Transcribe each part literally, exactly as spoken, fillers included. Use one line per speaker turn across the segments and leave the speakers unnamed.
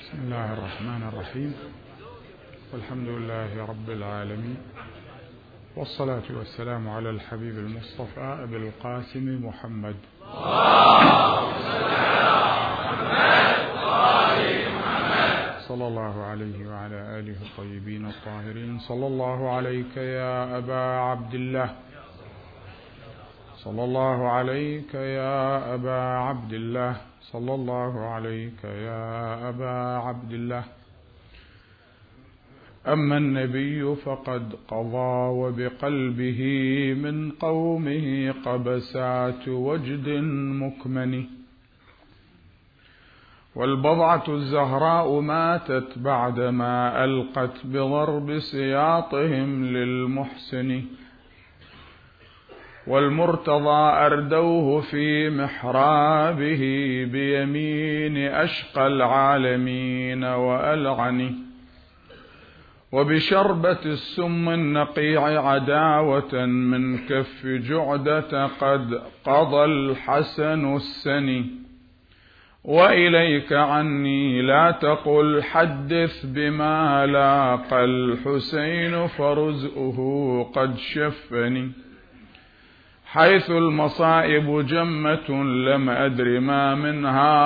بسم الله الرحمن الرحيم، والحمد لله رب العالمين، والصلاة والسلام على الحبيب المصطفى أبي القاسم محمد صلى الله عليه وعلى آله الطيبين الطاهرين. صلى الله عليك يا أبا عبد الله، صلى الله عليك يا أبا عبد الله، صلى الله عليك يا أبا عبد الله. أما النبي فقد قضى وبقلبه من قومه قبسات وجد مكمن، والبضعة الزهراء ماتت بعدما ألقت بضرب سياطهم للمحسن، والمرتضى أردوه في محرابه بيمين أشقى العالمين وألعن، وبشربة السم النقيع عداوة من كف جعدة قد قضى الحسن السني. وإليك عني لا تقل حدث بما لاقى الحسين فرزؤه قد شفني، حيث المصائب جمة لم أدر ما منها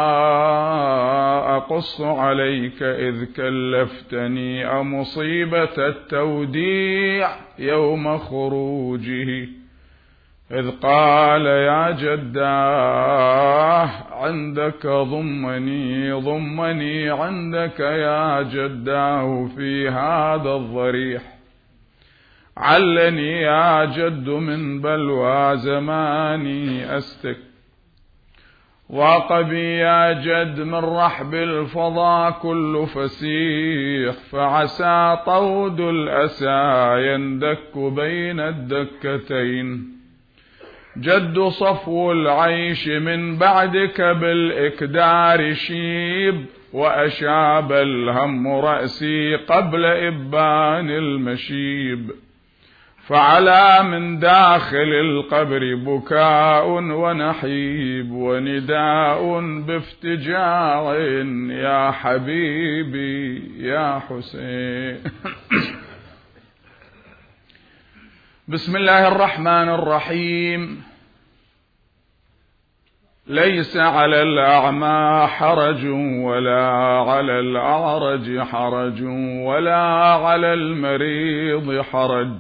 أقص عليك إذ كلفتني، أمصيبة التوديع يوم خروجه إذ قال يا جداه عندك ضمني ضمني عندك يا جداه في هذا الضريح، علني يا جد من بلوى زماني أستك، وقبي يا جد من رحب الفضا كل فسيح، فعسى طود الأسى يندك بين الدكتين، جد صفو العيش من بعدك بالإكدار شيب، وأشاب الهم رأسي قبل إبان المشيب، فعلى من داخل القبر بكاء ونحيب، ونداء بافتجاع يا حبيبي يا حسين. بسم الله الرحمن الرحيم. ليس على الأعمى حرج ولا على الأعرج حرج ولا على المريض حرج،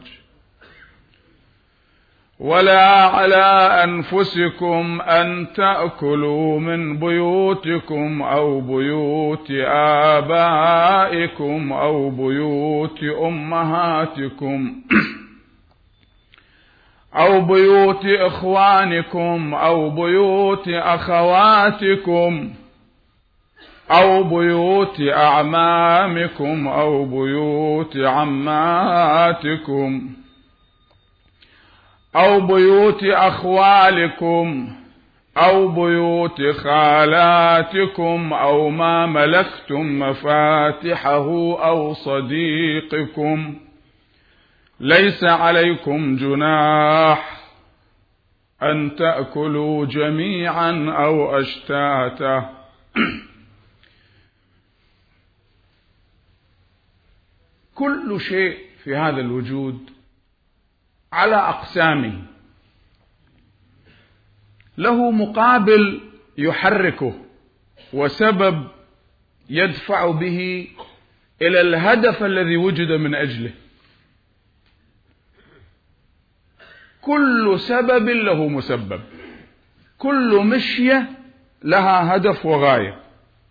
ولا على أنفسكم أن تأكلوا من بيوتكم أو بيوت آبائكم أو بيوت أمهاتكم أو بيوت إخوانكم أو بيوت أخواتكم أو بيوت أعمامكم أو بيوت عماتكم أو بيوت أخوالكم أو بيوت خالاتكم أو ما ملكتم مفاتحه أو صديقكم، ليس عليكم جناح أن تأكلوا جميعا أو أشتاتا. كل شيء في هذا الوجود على أقسامه له مقابل يحركه وسبب يدفع به إلى الهدف الذي وجد من أجله. كل سبب له مسبب، كل مشية لها هدف وغاية،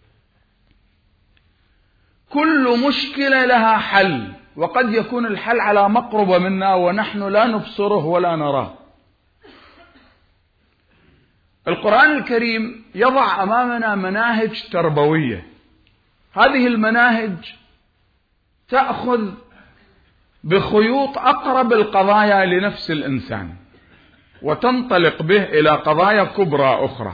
كل مشكلة لها حل، وقد يكون الحل على مقربة منا ونحن لا نبصره ولا نراه. القرآن الكريم يضع أمامنا مناهج تربوية، هذه المناهج تأخذ بخيوط أقرب القضايا لنفس الإنسان وتنطلق به إلى قضايا كبرى أخرى.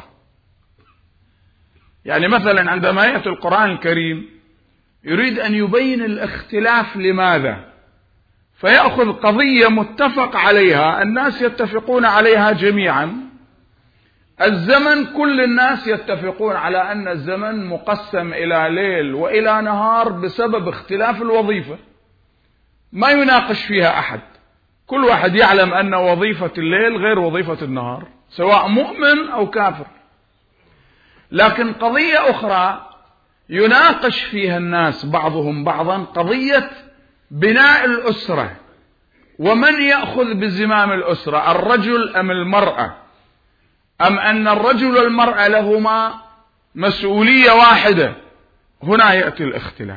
يعني مثلا عندما يأتي القرآن الكريم يريد أن يبين الاختلاف لماذا، فيأخذ قضية متفق عليها الناس يتفقون عليها جميعا
الزمن كل الناس يتفقون على أن الزمن مقسم إلى ليل وإلى نهار بسبب اختلاف الوظيفة، ما يناقش فيها أحد، كل واحد يعلم أن وظيفة الليل غير وظيفة النهار سواء مؤمن أو كافر. لكن قضية أخرى يناقش فيها الناس بعضهم بعضا، قضية بناء الأسرة، ومن يأخذ بزمام الأسرة، الرجل أم المرأة، أم أن الرجل والمرأة لهما مسؤولية واحدة. هنا يأتي الاختلاف.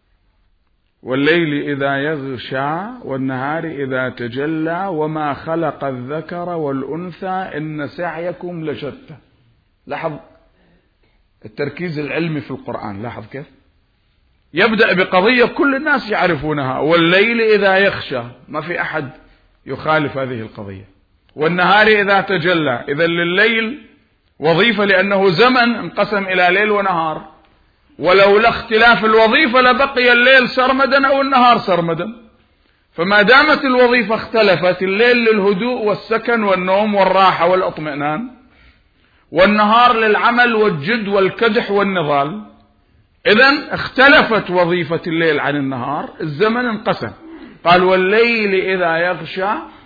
والليل إذا يغشى والنهار إذا تجلى وما خلق الذكر والأنثى إن سعيكم لشتى. لاحظ التركيز العلمي في القرآن، لاحظ كيف يبدأ بقضية كل الناس يعرفونها، والليل إذا يخشى، ما في أحد يخالف هذه القضية، والنهار إذا تجلى، إذا لليل وظيفة لأنه زمن انقسم إلى ليل ونهار، ولولا اختلاف الوظيفة لبقي الليل سرمدا أو النهار سرمدا. فما دامت الوظيفة اختلفت، الليل للهدوء والسكن والنوم والراحة والاطمئنان، والنهار للعمل والجد والكدح والنضال، إذن اختلفت وظيفة الليل عن النهار، الزمن انقسم. قال والليل إذا يغشى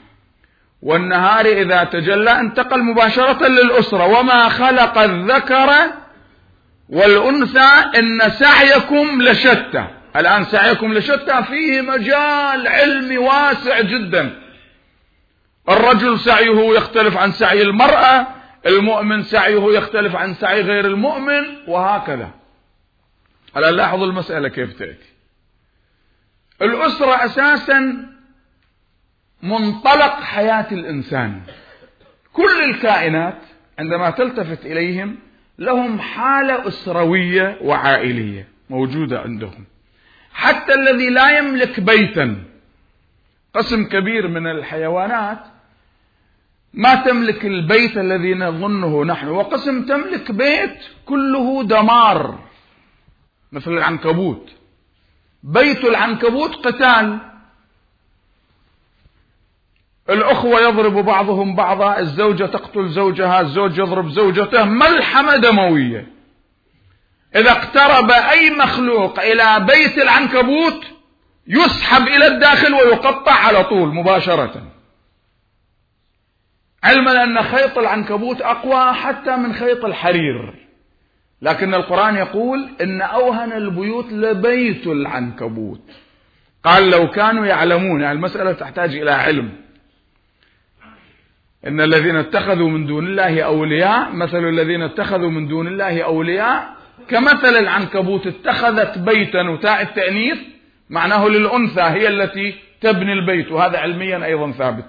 والنهار إذا تجلى، انتقل مباشرة للأسرة، وما خلق الذكر والأنثى إن سعيكم لشتى. الآن سعيكم لشتى فيه مجال علمي واسع جدا، الرجل سعيه يختلف عن سعي المرأة، المؤمن سعيه يختلف عن سعي غير المؤمن، وهكذا. الآن لاحظوا المسألة كيف تأتي. الأسرة أساسا منطلق حياة الإنسان، كل الكائنات عندما تلتفت إليهم لهم حالة أسروية وعائلية موجودة عندهم، حتى الذي لا يملك بيتا، قسم كبير من الحيوانات ما تملك البيت الذي نظنه نحن، وقسم تملك بيت كله دمار، مثل العنكبوت، بيت العنكبوت قتال، الأخوة يضرب بعضهم بعضا، الزوجة تقتل زوجها، الزوج يضرب زوجته، ملحمة دموية. إذا اقترب أي مخلوق إلى بيت العنكبوت يسحب إلى الداخل ويقطع على طول مباشرة، علما أن خيط العنكبوت أقوى حتى من خيط الحرير. لكن القرآن يقول إن أوهن البيوت لبيت العنكبوت. قال لو كانوا يعلمون، يعني المسألة تحتاج إلى علم. إن الذين اتخذوا من دون الله أولياء، مثل الذين اتخذوا من دون الله أولياء كمثل العنكبوت اتخذت بيتا، وتاء التأنيث معناه للأنثى، هي التي تبني البيت، وهذا علميا أيضا ثابت.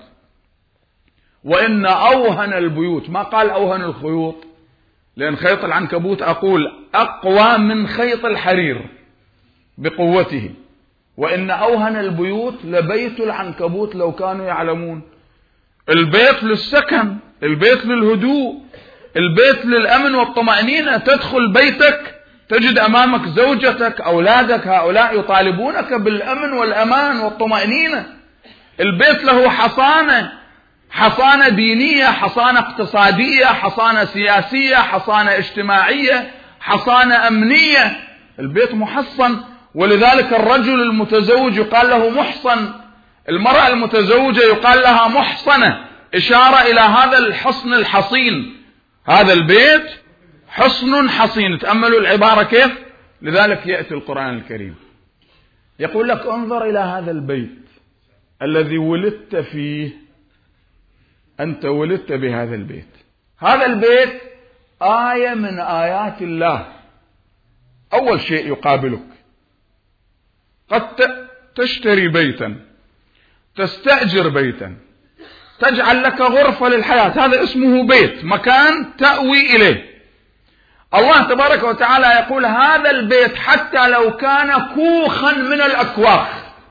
وإن أوهن البيوت، ما قال أوهن الخيوط، لأن خيط العنكبوت أقول أقوى من خيط الحرير بقوته. وإن أوهن البيوت لبيت العنكبوت لو كانوا يعلمون. البيت للسكن، البيت للهدوء، البيت للأمن والطمأنينة. تدخل بيتك تجد أمامك زوجتك، أولادك، هؤلاء يطالبونك بالأمن والأمان والطمأنينة. البيت له حصانة، حصانة دينية، حصانة اقتصادية، حصانة سياسية، حصانة اجتماعية، حصانة أمنية. البيت محصن. ولذلك الرجل المتزوج يقال له محصن، المرأة المتزوجة يقال لها محصنة، إشارة إلى هذا الحصن الحصين. هذا البيت حصن حصين. تأملوا العبارة كيف. لذلك يأتي القرآن الكريم يقول لك انظر إلى هذا البيت الذي ولدت فيه، أنت ولدت بهذا البيت. هذا البيت آية من آيات الله. أول شيء يقابلك، قد تشتري بيتا، تستأجر بيتا، تجعل لك غرفة للحياة، هذا اسمه بيت، مكان تأوي إليه. الله تبارك وتعالى يقول هذا البيت حتى لو كان كوخا من الأكواخ،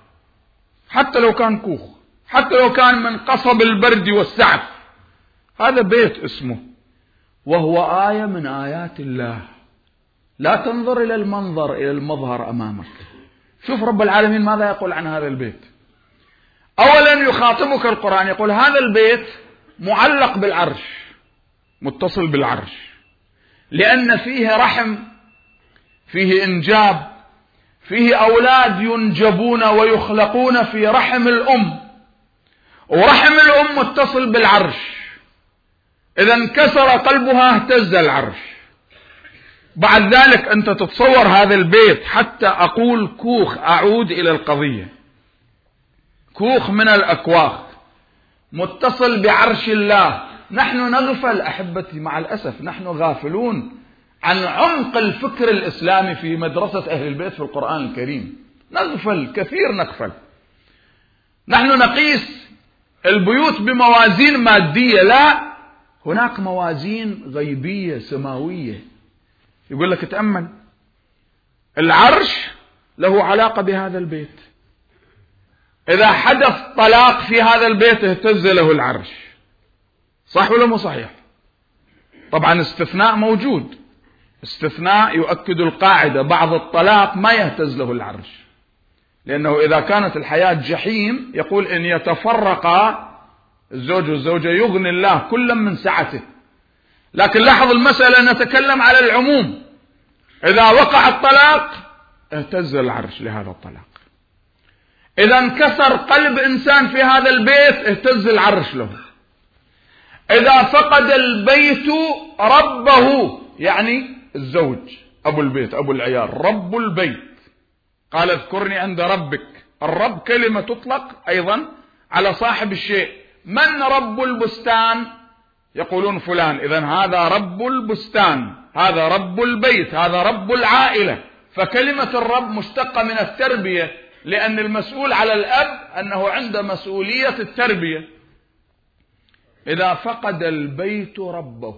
حتى لو كان كوخ، حتى لو كان من قصب البرد والسعف، هذا بيت اسمه، وهو آية من آيات الله. لا تنظر إلى المنظر، إلى المظهر أمامك. شوف رب العالمين ماذا يقول عن هذا البيت. أولا يخاطبك القرآن يقول هذا البيت معلق بالعرش، متصل بالعرش، لأن فيه رحم، فيه إنجاب، فيه أولاد ينجبون ويخلقون في رحم الأم، ورحم الأم متصل بالعرش، إذا انكسر قلبها اهتز العرش. بعد ذلك أنت تتصور هذا البيت، حتى أقول كوخ، أعود إلى القضية، كوخ من الأكواخ متصل بعرش الله. نحن نغفل أحبتي، مع الأسف نحن غافلون عن عمق الفكر الإسلامي في مدرسة أهل البيت في القرآن الكريم. نغفل كثير، نغفل. نحن نقيس البيوت بموازين مادية، لا، هناك موازين غيبية سماوية. يقول لك تأمل، العرش له علاقة بهذا البيت، إذا حدث طلاق في هذا البيت اهتز له العرش، صح ولا مو صحيح؟ طبعا استثناء موجود، استثناء يؤكد القاعدة، بعض الطلاق ما يهتز له العرش، لأنه إذا كانت الحياة جحيم يقول إن يتفرقا الزوج والزوجة يغني الله كلا من سعته. لكن لاحظ المسألة، نتكلم على العموم، إذا وقع الطلاق اهتز العرش لهذا الطلاق. إذا انكسر قلب إنسان في هذا البيت اهتز العرش له. إذا فقد البيت ربه، يعني الزوج أبو البيت أبو العيال رب البيت، قال اذكرني عند ربك. الرب كلمة تطلق أيضا على صاحب الشيء. من رب البستان؟ يقولون فلان، إذن هذا رب البستان، هذا رب البيت، هذا رب العائلة. فكلمة الرب مشتقة من التربية، لأن المسؤول على الأب أنه عنده مسؤولية التربية. إذا فقد البيت ربه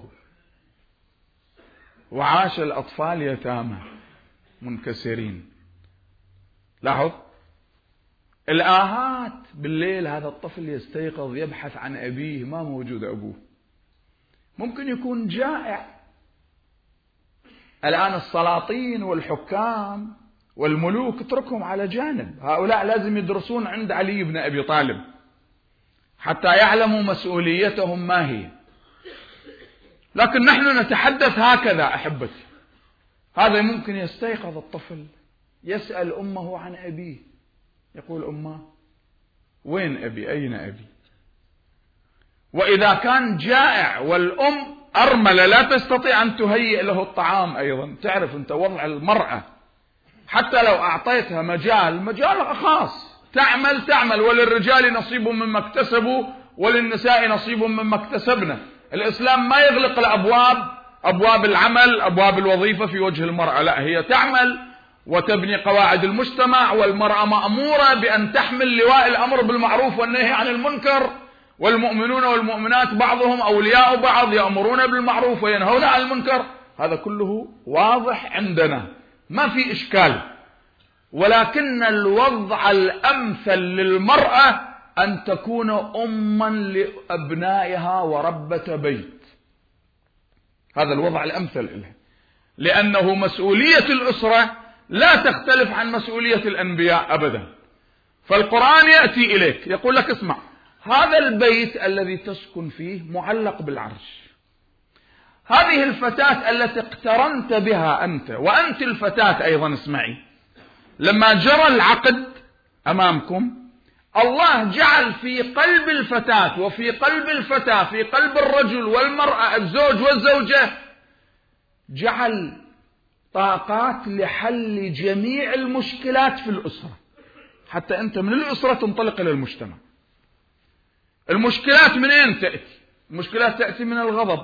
وعاش الأطفال يتامى منكسرين. لاحظ الآهات بالليل، هذا الطفل يستيقظ يبحث عن أبيه، ما موجود أبوه، ممكن يكون جائع. الآن السلاطين والحكام والملوك اتركهم على جانب، هؤلاء لازم يدرسون عند علي بن أبي طالب حتى يعلموا مسؤوليتهم ما هي. لكن نحن نتحدث هكذا أحبتي. هذا ممكن يستيقظ الطفل يسأل أمه عن أبيه، يقول أمه وين أبي، أين أبي؟ وإذا كان جائع والأم أرملة لا تستطيع أن تهيئ له الطعام أيضا، تعرف أنت وضع المرأة، حتى لو أعطيتها مجال مجال خاص تعمل تعمل، وللرجال نصيب مما اكتسبوا وللنساء نصيب مما اكتسبنا. الإسلام ما يغلق الأبواب، أبواب العمل، أبواب الوظيفة في وجه المرأة، لا، هي تعمل وتبني قواعد المجتمع، والمرأة مأمورة بأن تحمل لواء الأمر بالمعروف والنهي عن المنكر، والمؤمنون والمؤمنات بعضهم أولياء بعض، يأمرون بالمعروف وينهون عن المنكر. هذا كله واضح عندنا، ما في إشكال. ولكن الوضع الأمثل للمرأة أن تكون أما لأبنائها وربة بيت، هذا الوضع الأمثل لها، لأنه مسؤولية الأسرة لا تختلف عن مسؤولية الأنبياء أبدا. فالقرآن يأتي إليك يقول لك اسمع، هذا البيت الذي تسكن فيه معلق بالعرش، هذه الفتاة التي اقترنت بها أنت وأنت الفتاة أيضا، اسمعي، لما جرى العقد أمامكم الله جعل في قلب الفتاة وفي قلب الفتاة، في قلب الرجل والمرأة، الزوج والزوجة، جعل طاقات لحل جميع المشكلات في الأسرة، حتى أنت من الأسرة تنطلق إلى المجتمع. المشكلات من أين تأتي؟ المشكلات تأتي من الغضب،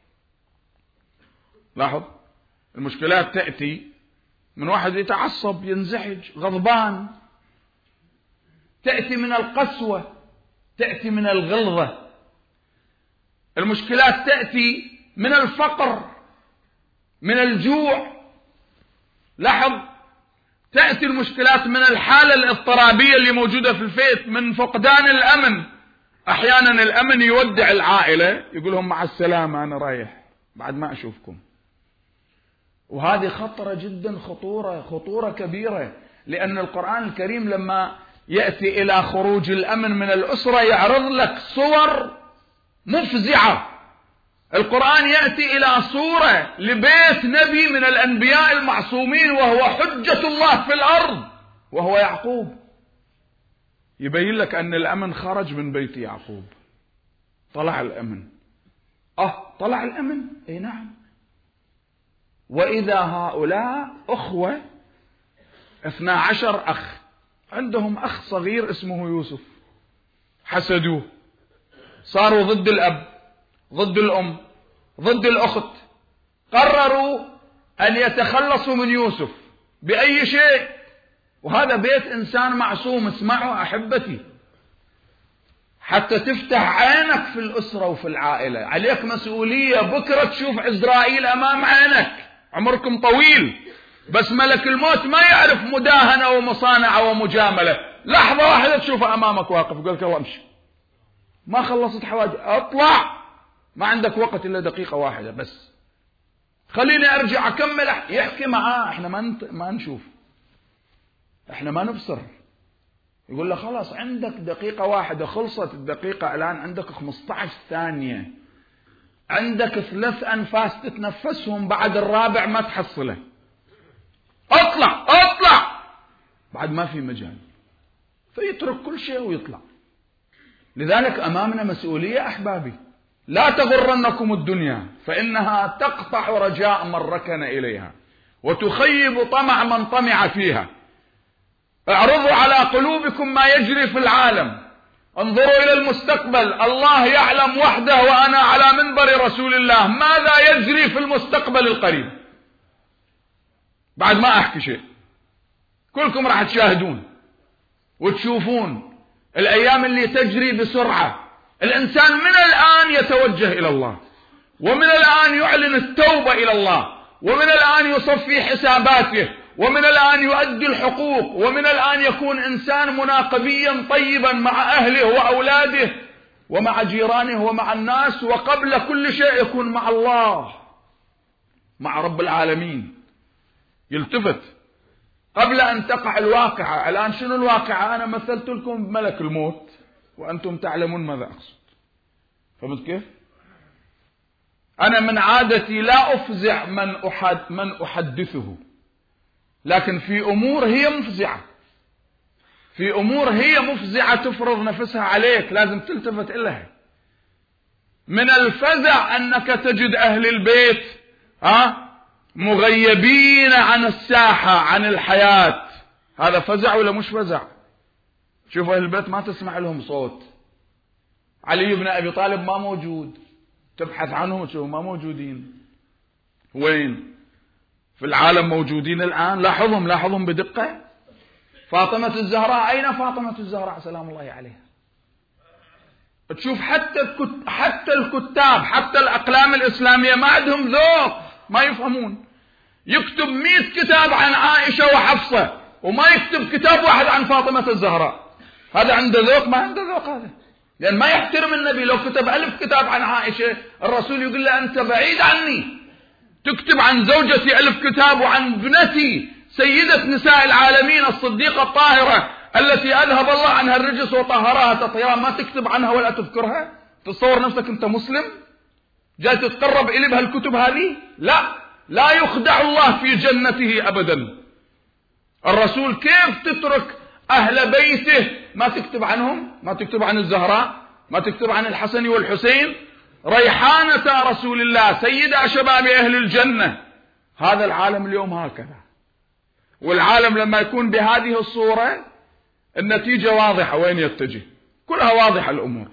لاحظ، المشكلات تأتي من واحد يتعصب ينزعج غضبان، تأتي من القسوة، تأتي من الغلظة، المشكلات تأتي من الفقر، من الجوع، لاحظ، تأتي المشكلات من الحالة الاضطرابية اللي موجودة في البيت، من فقدان الأمن. أحيانا الأمن يودع العائلة، يقولهم مع السلامة أنا رايح بعد ما أشوفكم، وهذه خطرة جدا، خطورة خطورة كبيرة، لأن القرآن الكريم لما يأتي إلى خروج الأمن من الأسرة يعرض لك صور مفزعة. القرآن يأتي إلى صورة لبيت نبي من الأنبياء المعصومين وهو حجة الله في الأرض وهو يعقوب، يبين لك أن الأمن خرج من بيت يعقوب. طلع الأمن، أه طلع الأمن، أي نعم. وإذا هؤلاء أخوة اثنا عشر أخ، عندهم أخ صغير اسمه يوسف، حسدوه، صاروا ضد الأب، ضد الأم، ضد الأخت، قرروا أن يتخلصوا من يوسف بأي شيء. وهذا بيت إنسان معصوم. اسمعوا أحبتي، حتى تفتح عينك في الأسرة وفي العائلة، عليك مسؤولية. بكرة تشوف عزرائيل أمام عينك، عمركم طويل، بس ملك الموت ما يعرف مداهنة ومصانعة ومجاملة. لحظة واحدة تشوفه أمامك واقف، يقول لك الله امشي، ما خلصت حواجة، اطلع، ما عندك وقت إلا دقيقة واحدة بس، خليني أرجع أكمل. يحكي معاه، احنا ما نت... ما نشوف، احنا ما نبصر. يقول له خلاص عندك دقيقة واحدة، خلصت الدقيقة الآن، عندك خمسة عشر ثانية، عندك ثلاث أنفاس تتنفسهم، بعد الرابع ما تحصله، اطلع اطلع، بعد ما في مجال، فيترك كل شيء ويطلع. لذلك أمامنا مسؤولية أحبابي، لا تغرنكم الدنيا فإنها تقطع رجاء من ركن إليها وتخيب طمع من طمع فيها. اعرضوا على قلوبكم ما يجري في العالم، انظروا إلى المستقبل. الله يعلم وحده وأنا على منبر رسول الله ماذا يجري في المستقبل القريب. بعد ما أحكي شيء، كلكم راح تشاهدون وتشوفون الأيام اللي تجري بسرعة. الإنسان من الآن يتوجه إلى الله، ومن الآن يعلن التوبة إلى الله، ومن الآن يصفي حساباته، ومن الآن يؤدي الحقوق، ومن الآن يكون إنسان مناقبيا طيبا مع أهله وأولاده ومع جيرانه ومع الناس، وقبل كل شيء يكون مع الله، مع رب العالمين. يلتفت قبل أن تقع الواقعة. الآن شنو الواقعة؟ أنا مثلت لكم بملك الموت وأنتم تعلمون ماذا أقصد. فهمت كيف؟ أنا من عادتي لا أفزع من أحد من أحدثه، لكن في أمور هي مفزعة، في أمور هي مفزعة تفرض نفسها عليك، لازم تلتفت إليها. من الفزع أنك تجد أهل البيت ها مغيبين عن الساحة، عن الحياة. هذا فزع ولا مش فزع؟ شوفوا أهل البيت ما تسمع لهم صوت. علي بن أبي طالب ما موجود، تبحث عنهم وتشوف ما موجودين. وين؟ في العالم موجودين الآن، لاحظهم لاحظهم بدقة. فاطمة الزهراء، أين فاطمة الزهراء سلام الله عليها؟ تشوف حتى الكت... حتى الكتاب، حتى الأقلام الإسلامية ما عندهم ذوق، ما يفهمون. يكتب مئة كتاب عن عائشة وحفصة وما يكتب كتاب واحد عن فاطمة الزهراء. هذا عنده ذوق؟ ما عنده ذوق هذا، لأن ما يحترم النبي. لو كتب ألف كتاب عن عائشة الرسول يقول له أنت بعيد عني. تكتب عن زوجتي ألف كتاب وعن ابنتي سيدة نساء العالمين الصديقة الطاهرة التي أذهب الله عنها الرجس وطهرها تطهيرا، ما تكتب عنها ولا تذكرها؟ تصور نفسك أنت مسلم جاي تتقرب إلي بهالكتب هذه؟ لا، لا يخدع الله في جنته أبدا. الرسول كيف تترك أهل بيته ما تكتب عنهم؟ ما تكتب عن الزهراء، ما تكتب عن الحسن والحسين، ريحانة رسول الله، سيدة شباب أهل الجنة. هذا العالم اليوم هكذا. والعالم لما يكون بهذه الصورة النتيجة واضحة، وين يتجه؟ كلها واضحة الأمور.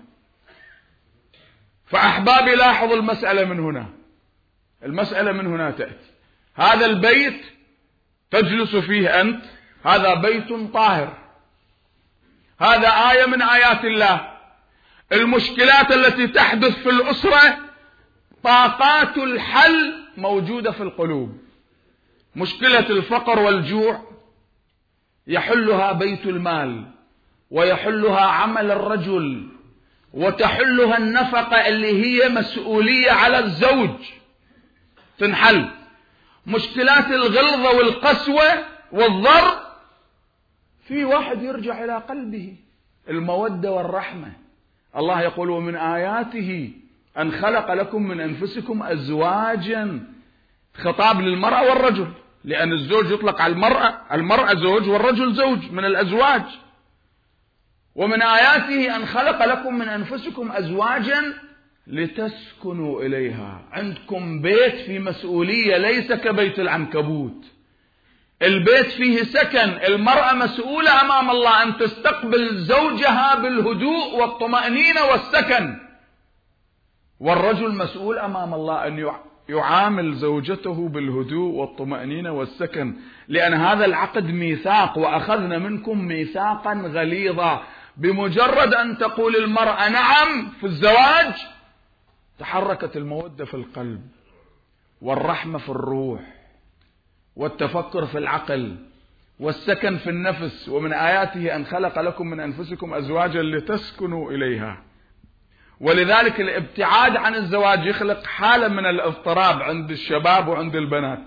فأحبابي لاحظوا المسألة من هنا، المسألة من هنا تأتي. هذا البيت تجلس فيه أنت، هذا بيت طاهر، هذا آية من آيات الله. المشكلات التي تحدث في الأسرة طاقات الحل موجودة في القلوب. مشكلة الفقر والجوع يحلها بيت المال، ويحلها عمل الرجل، وتحلها النفقة اللي هي مسؤولية على الزوج، تنحل. مشكلات الغلظة والقسوة والضرب في واحد يرجع إلى قلبه، المودة والرحمة. الله يقول ومن آياته أن خلق لكم من أنفسكم أزواجا، خطاب للمرأة والرجل، لأن الزوج يطلق على المرأة، المرأة زوج والرجل زوج من الأزواج. ومن آياته أن خلق لكم من أنفسكم أزواجا لتسكنوا إليها. عندكم بيت في مسؤولية، ليس كبيت العنكبوت. البيت فيه سكن، المرأة مسؤولة أمام الله أن تستقبل زوجها بالهدوء والطمأنينة والسكن، والرجل مسؤول أمام الله أن يعامل زوجته بالهدوء والطمأنينة والسكن، لأن هذا العقد ميثاق، وأخذنا منكم ميثاقا غليظا. بمجرد أن تقول المرأة نعم في الزواج تحركت المودة في القلب والرحمة في الروح والتفكر في العقل والسكن في النفس. ومن آياته أن خلق لكم من أنفسكم أزواجا لتسكنوا إليها. ولذلك الابتعاد عن الزواج يخلق حالة من الاضطراب عند الشباب وعند البنات.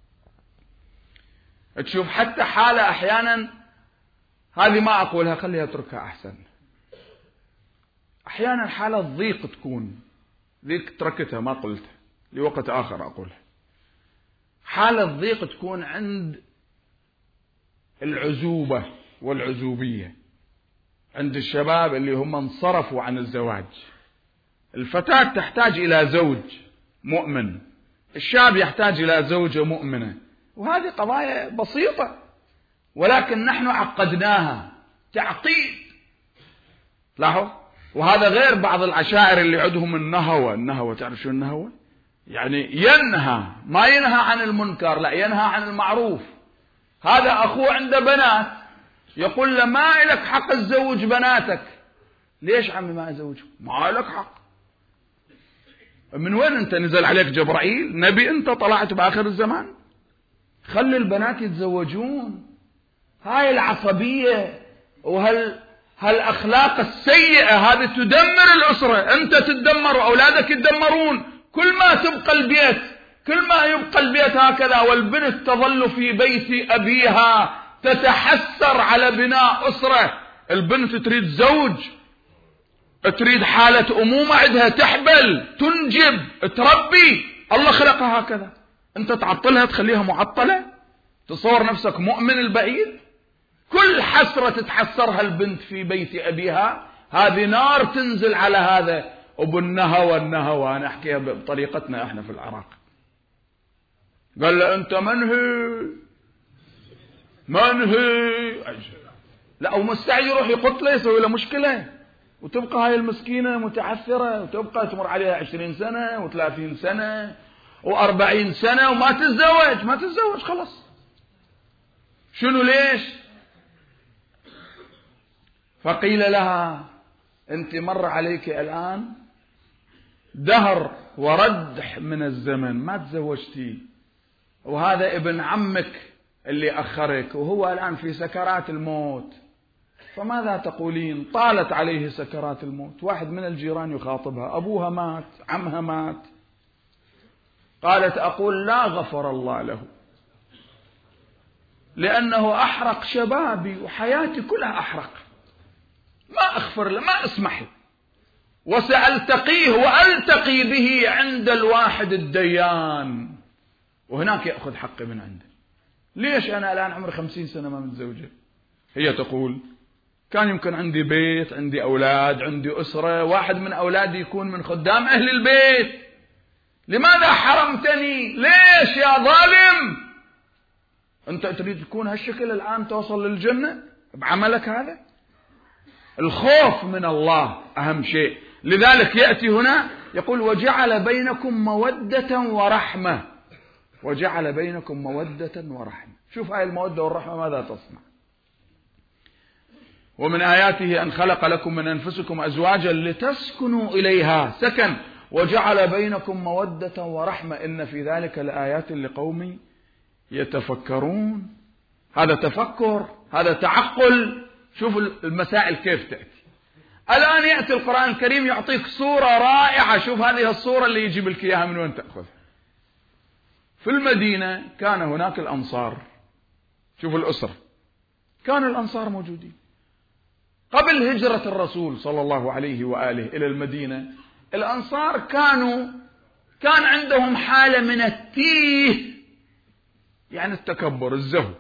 تشوف حتى حالة أحيانا، هذه ما أقولها خليها اتركها أحسن، أحيانا حالة ضيق تكون، ذيك تركتها ما قلتها لوقت آخر أقولها. حالة ضيق تكون عند العزوبة والعزوبية، عند الشباب اللي هم انصرفوا عن الزواج. الفتاة تحتاج إلى زوج مؤمن، الشاب يحتاج إلى زوجة مؤمنة، وهذه قضايا بسيطة، ولكن نحن عقدناها تعقيد. لاحظ، وهذا غير بعض العشائر اللي عندهم النهوة. النهوة تعرف شو النهوة؟ يعني ينهى، ما ينهى عن المنكر، لا ينهى عن المعروف. هذا أخوه عنده بنات يقول له ما لك حق تزوج بناتك. ليش عمي ما أزوجه؟ ما لك حق. من وين أنت؟ نزل عليك جبرائيل؟ نبي أنت طلعت بآخر الزمان؟ خلي البنات يتزوجون. هاي العصبية وهال هالأخلاق السيئة هذه تدمر الأسرة. أنت تدمر وأولادك يتدمرون. كل ما تبقى البيت كل ما يبقى البيت هكذا، والبنت تظل في بيت أبيها تتحسر على بناء أسرة. البنت تريد زوج، تريد حالة أمومة عندها، تحبل، تنجب، تربي. الله خلقها هكذا، أنت تعطلها تخليها معطلة، تصور نفسك مؤمن البعيد. كل حسرة تتحسرها البنت في بيت أبيها هذه نار تنزل على هذا. أبو النهوى النهوى أنا أحكيها بطريقتنا إحنا في العراق. قال له أنت منهي منهي، لا ومستعد يروح يقتله يسوي له مشكلة، وتبقى هاي المسكينة متعثرة، وتبقى تمر عليها عشرين سنة وثلاثين سنة وأربعين سنة وما تتزوج ما تتزوج خلاص. شنو ليش؟ فقيل لها أنت مر عليك الآن دهر وردح من الزمن ما تزوجتي، وهذا ابن عمك اللي أخرك وهو الآن في سكرات الموت، فماذا تقولين؟ طالت عليه سكرات الموت. واحد من الجيران يخاطبها، أبوها مات، عمها مات. قالت أقول لا غفر الله له، لأنه أحرق شبابي وحياتي كلها أحرق، ما أغفر له، ما أسمح له، وسألتقيه وألتقي به عند الواحد الديان، وهناك يأخذ حقي من عنده. ليش أنا الآن عمري خمسين سنة ما متزوجة؟ هي تقول كان يمكن عندي بيت، عندي أولاد، عندي أسرة، واحد من أولادي يكون من خدام أهل البيت، لماذا حرمتني؟ ليش يا ظالم؟ أنت تريد تكون هالشكل الآن توصل للجنة بعملك هذا؟ الخوف من الله أهم شيء. لذلك يأتي هنا يقول وجعل بينكم مودة ورحمة، وجعل بينكم مودة ورحمة. شوف هاي المودة والرحمة ماذا تصنع. ومن آياته أن خلق لكم من أنفسكم أزواجا لتسكنوا إليها، سكن، وجعل بينكم مودة ورحمة، إن في ذلك لآيات لقوم يتفكرون. هذا تفكر، هذا تعقل. شوف المسائل كيف تأتي. الآن يأتي القرآن الكريم يعطيك صورة رائعة. شوف هذه الصورة اللي يجيب لك إياها من وين تأخذ. في المدينة كان هناك الأنصار. شوف الأسرة، كان الأنصار موجودين قبل هجرة الرسول صلى الله عليه وآله إلى المدينة. الأنصار كانوا كان عندهم حالة من التيه، يعني التكبر، الزهو.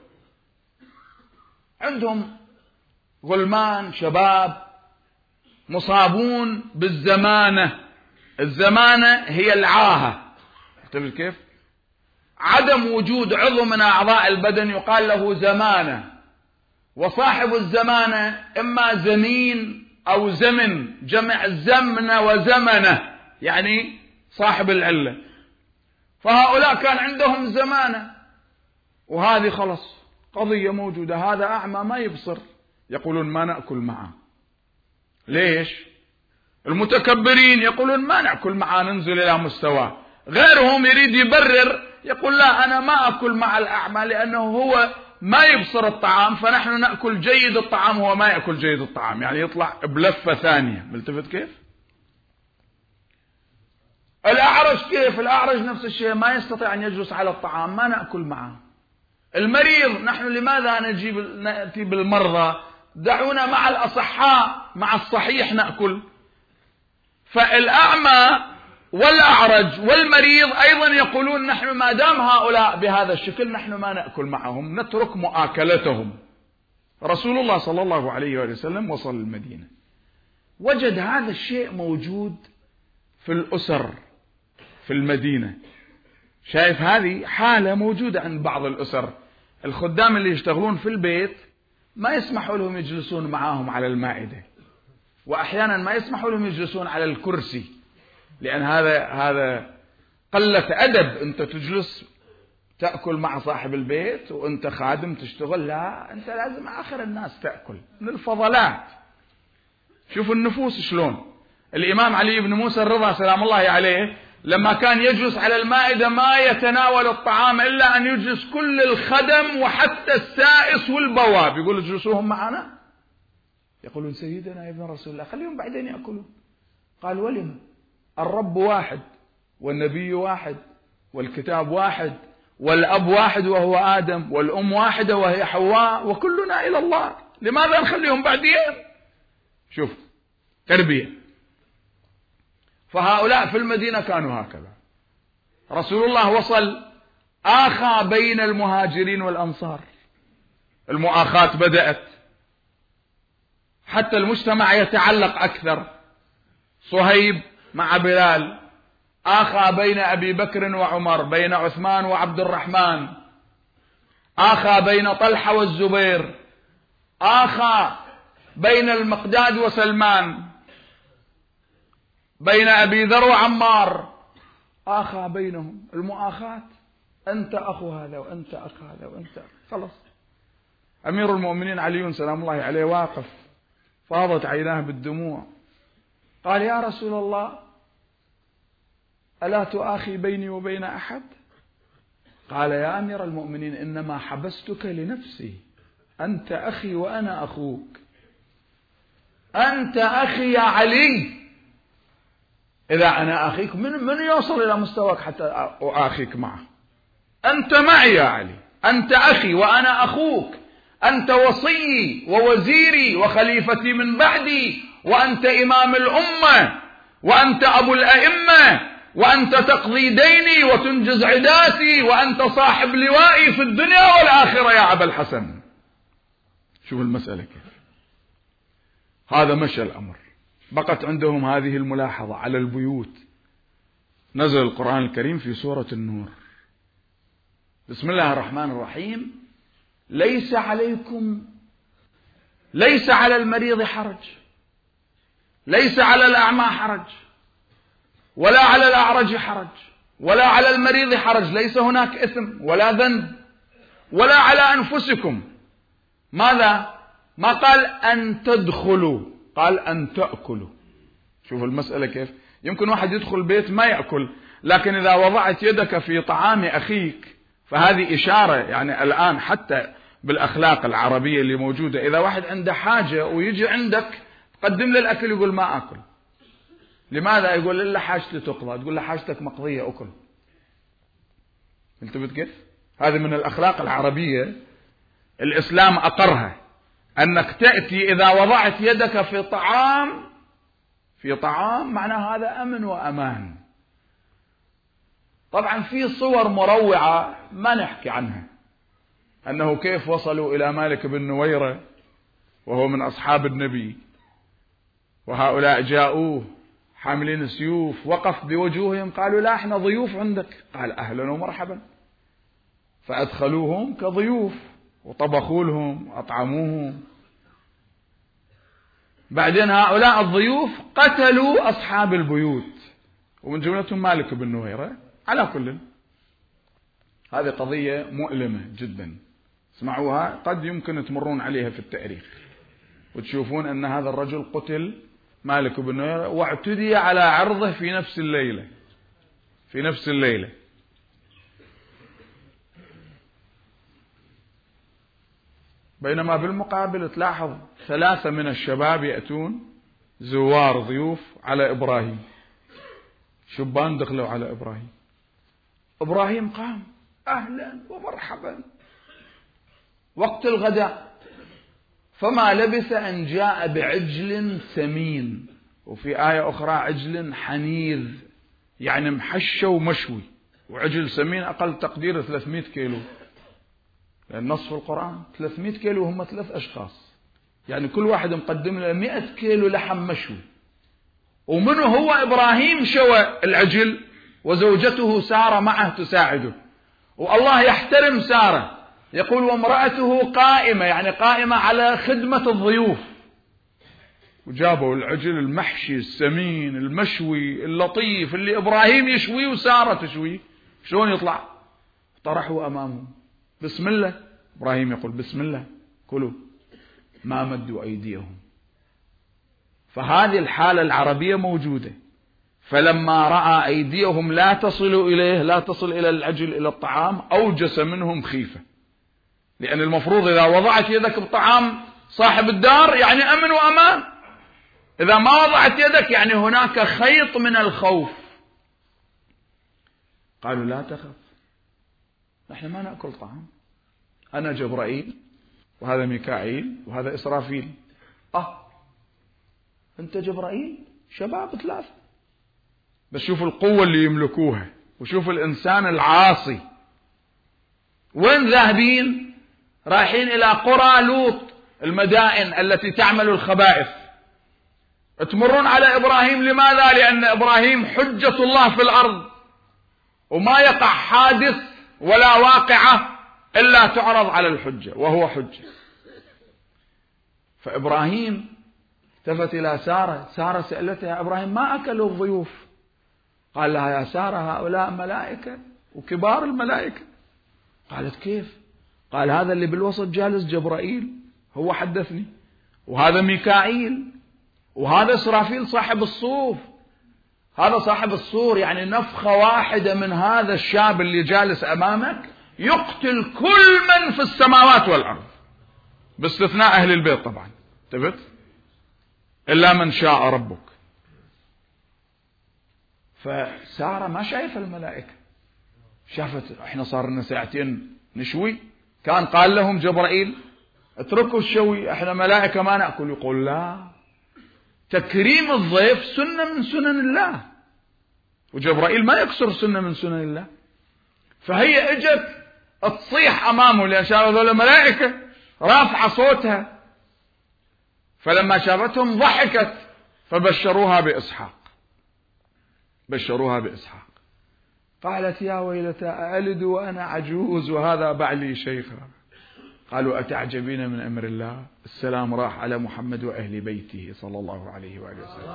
عندهم غلمان شباب مصابون بالزمانة. الزمانة هي العاهة، اعتبر كيف؟ عدم وجود عضو من أعضاء البدن يقال له زمانة، وصاحب الزمانة إما زمين أو زمن، جمع زمن وزمنة، يعني صاحب العلة. فهؤلاء كان عندهم زمانة، وهذه خلص قضية موجودة، هذا أعمى ما يبصر، يقولون ما نأكل معه. ليش؟ المتكبرين يقولون ما نأكل معه، ننزل إلى مستواه. غيرهم يريد يبرر، يقول لا أنا ما أكل مع الأعمى لأنه هو ما يبصر الطعام، فنحن نأكل جيد الطعام هو ما يأكل جيد الطعام، يعني يطلع بلفة ثانية. ملتفت كيف؟ الأعرج كيف؟ الأعرج نفس الشيء، ما يستطيع أن يجلس على الطعام، ما نأكل معه. المريض، نحن لماذا نجيب نأتي بالمرضى؟ دعونا مع الأصحاء، مع الصحيح نأكل. فالأعمى والأعرج والمريض أيضا يقولون نحن ما دام هؤلاء بهذا الشكل نحن ما نأكل معهم، نترك مؤاكلتهم. رسول الله صلى الله عليه وسلم وصل المدينة، وجد هذا الشيء موجود في الأسر في المدينة. شايف هذه حالة موجودة عند بعض الأسر، الخدام اللي يشتغلون في البيت ما يسمحوا لهم يجلسون معاهم على المائدة، وأحيانا ما يسمحوا لهم يجلسون على الكرسي، لأن هذا هذا قلة أدب. أنت تجلس تأكل مع صاحب البيت وأنت خادم تشتغل، لا، أنت لازم آخر الناس تأكل من الفضلات. شوفوا النفوس شلون. الإمام علي بن موسى الرضا سلام الله عليه لما كان يجلس على المائدة ما يتناول الطعام إلا أن يجلس كل الخدم وحتى السائس والبواب، يقول اجلسوهم معنا. يقولون سيدنا يا ابن رسول الله خليهم بعدين يأكلون. قال ولم؟ الرب واحد والنبي واحد والكتاب واحد والأب واحد وهو آدم والأم واحدة وهي حواء وكلنا إلى الله، لماذا نخليهم بعدين؟ شوف تربية. فهؤلاء في المدينة كانوا هكذا. رسول الله وصل آخى بين المهاجرين والأنصار، المؤاخاة بدأت، حتى المجتمع يتعلق أكثر. صهيب مع بلال، آخى بين أبي بكر وعمر، بين عثمان وعبد الرحمن، آخى بين طلحة والزبير، آخى بين المقداد وسلمان، بين أبي ذر وعمار، آخى بينهم. المؤاخاة، أنت أخو هذا وأنت أخ هذا وأنت، خلص. أمير المؤمنين علي سلام الله عليه واقف، فاضت عيناه بالدموع، قال يا رسول الله ألا تؤاخي بيني وبين أحد؟ قال يا أمير المؤمنين إنما حبستك لنفسي، أنت أخي وأنا أخوك، أنت أخي يا علي، إذا أنا أخيك من, من يوصل إلى مستواك حتى أؤاخيك معه؟ أنت معي يا علي، أنت أخي وأنا أخوك، أنت وصيي ووزيري وخليفتي من بعدي، وأنت إمام الأمة، وأنت أبو الأئمة، وأنت تقضي ديني وتنجز عداتي، وأنت صاحب لوائي في الدنيا والآخرة يا أبا الحسن. شوف المسألة كيف. هذا مشى الأمر. بقت عندهم هذه الملاحظة على البيوت. نزل القرآن الكريم في سورة النور، بسم الله الرحمن الرحيم: ليس عليكم ليس على المريض حرج، ليس على الأعمى حرج، ولا على الأعرج حرج، ولا على المريض حرج، ليس هناك إثم ولا ذنب، ولا على أنفسكم. ماذا؟ ما قال أن تدخلوا، قال أن تأكلوا. شوف المسألة كيف. يمكن واحد يدخل بيت ما يأكل، لكن إذا وضعت يدك في طعام أخيك فهذه إشارة. يعني الآن حتى بالأخلاق العربية اللي موجودة، إذا واحد عنده حاجة ويجي عندك تقدم له الأكل يقول ما أكل. لماذا؟ يقول إلا حاجتي تقضى. تقول له حاجتك مقضية أكل. انتبهت كيف؟ هذه من الأخلاق العربية الإسلام أقرها، أنك تأتي إذا وضعت يدك في طعام في طعام، معنى هذا أمن وأمان. طبعا في صور مروعة ما نحكي عنها، أنه كيف وصلوا إلى مالك بن نويرة وهو من أصحاب النبي، وهؤلاء جاءوه حاملين سيوف، وقف بوجوههم قالوا لا احنا ضيوف عندك، قال أهلا ومرحبا، فأدخلوهم كضيوف وطبخوا لهم وأطعموهم. بعدين هؤلاء الضيوف قتلوا أصحاب البيوت، ومن جملتهم مالك بن نويرة. على كل، هذه قضية مؤلمة جدا، اسمعوها، قد يمكن تمرون عليها في التاريخ وتشوفون أن هذا الرجل قتل مالك بن نويرة، واعتدي على عرضه في نفس الليلة في نفس الليلة بينما بالمقابل تلاحظ ثلاثة من الشباب يأتون زوار ضيوف على إبراهيم، شبان دخلوا على إبراهيم. إبراهيم قام أهلا ومرحبا وقت الغداء، فما لبث أن جاء بعجل سمين، وفي آية أخرى عجل حنيذ، يعني محشى ومشوي، وعجل سمين أقل تقدير ثلاثمائة كيلو، لأن نصف القرآن ثلاثمائة كيلو، هم ثلاث أشخاص، يعني كل واحد مقدم له مئة كيلو لحم مشوي. ومنه هو إبراهيم شوى العجل، وزوجته سارة معه تساعده، والله يحترم سارة، يقول وامرأته قائمة، يعني قائمة على خدمة الضيوف. وجابوا العجل المحشي السمين المشوي اللطيف اللي إبراهيم يشويه وسارة تشويه، شلون يطلع؟ طرحوا أمامهم، بسم الله. إبراهيم يقول بسم الله كلوا، ما مدوا أيديهم. فهذه الحالة العربية موجودة، فلما رأى أيديهم لا تصل إليه، لا تصل إلى العجل إلى الطعام، أوجس منهم خيفة، لأن المفروض إذا وضعت يدك بطعام صاحب الدار يعني أمن وأمان، إذا ما وضعت يدك يعني هناك خيط من الخوف. قالوا لا تخف، نحن ما نأكل طعام، أنا جبرائيل وهذا ميكائيل وهذا إسرافيل. أه أنت جبرائيل؟ شباب ثلاثة، بس شوف القوة اللي يملكوها، وشوف الإنسان العاصي. وين ذاهبين؟ رايحين إلى قرى لوط، المدائن التي تعمل الخبائث. تمرون على إبراهيم، لماذا؟ لأن إبراهيم حجة الله في الأرض، وما يقع حادث ولا واقعة إلا تعرض على الحجة، وهو حجة. فإبراهيم التفت إلى سارة، سارة سألتها يا إبراهيم ما أكلوا الضيوف؟ قال لها يا سارة هؤلاء ملائكة وكبار الملائكة. قالت كيف؟ قال هذا اللي بالوسط جالس جبرائيل، هو حدثني، وهذا ميكائيل، وهذا إسرافيل صاحب الصوف، هذا صاحب الصور، يعني نفخة واحدة من هذا الشاب اللي جالس أمامك يقتل كل من في السماوات والأرض، باستثناء أهل البيت طبعا، تبت إلا من شاء ربك. فسارة ما شايفة الملائكة، شافت احنا صار لنا ساعتين نشوي، كان قال لهم جبرائيل اتركوا الشوي، احنا ملائكة ما نأكل. يقول لا، تكريم الضيف سنة من سنن الله، وجبرائيل ما يكسر سنة من سنن الله. فهي اجت تصيح امامه، لان شافت هذول ملائكة رافعة صوتها، فلما شافتهم ضحكت، فبشروها بإسحاق، بشروها بإسحاق. قالت يا ويلتى ألد وأنا عجوز وهذا بعلي شيخا. قالوا أتعجبين من أمر الله، السلام راح على محمد وأهل بيته صلى الله عليه وآله وسلم.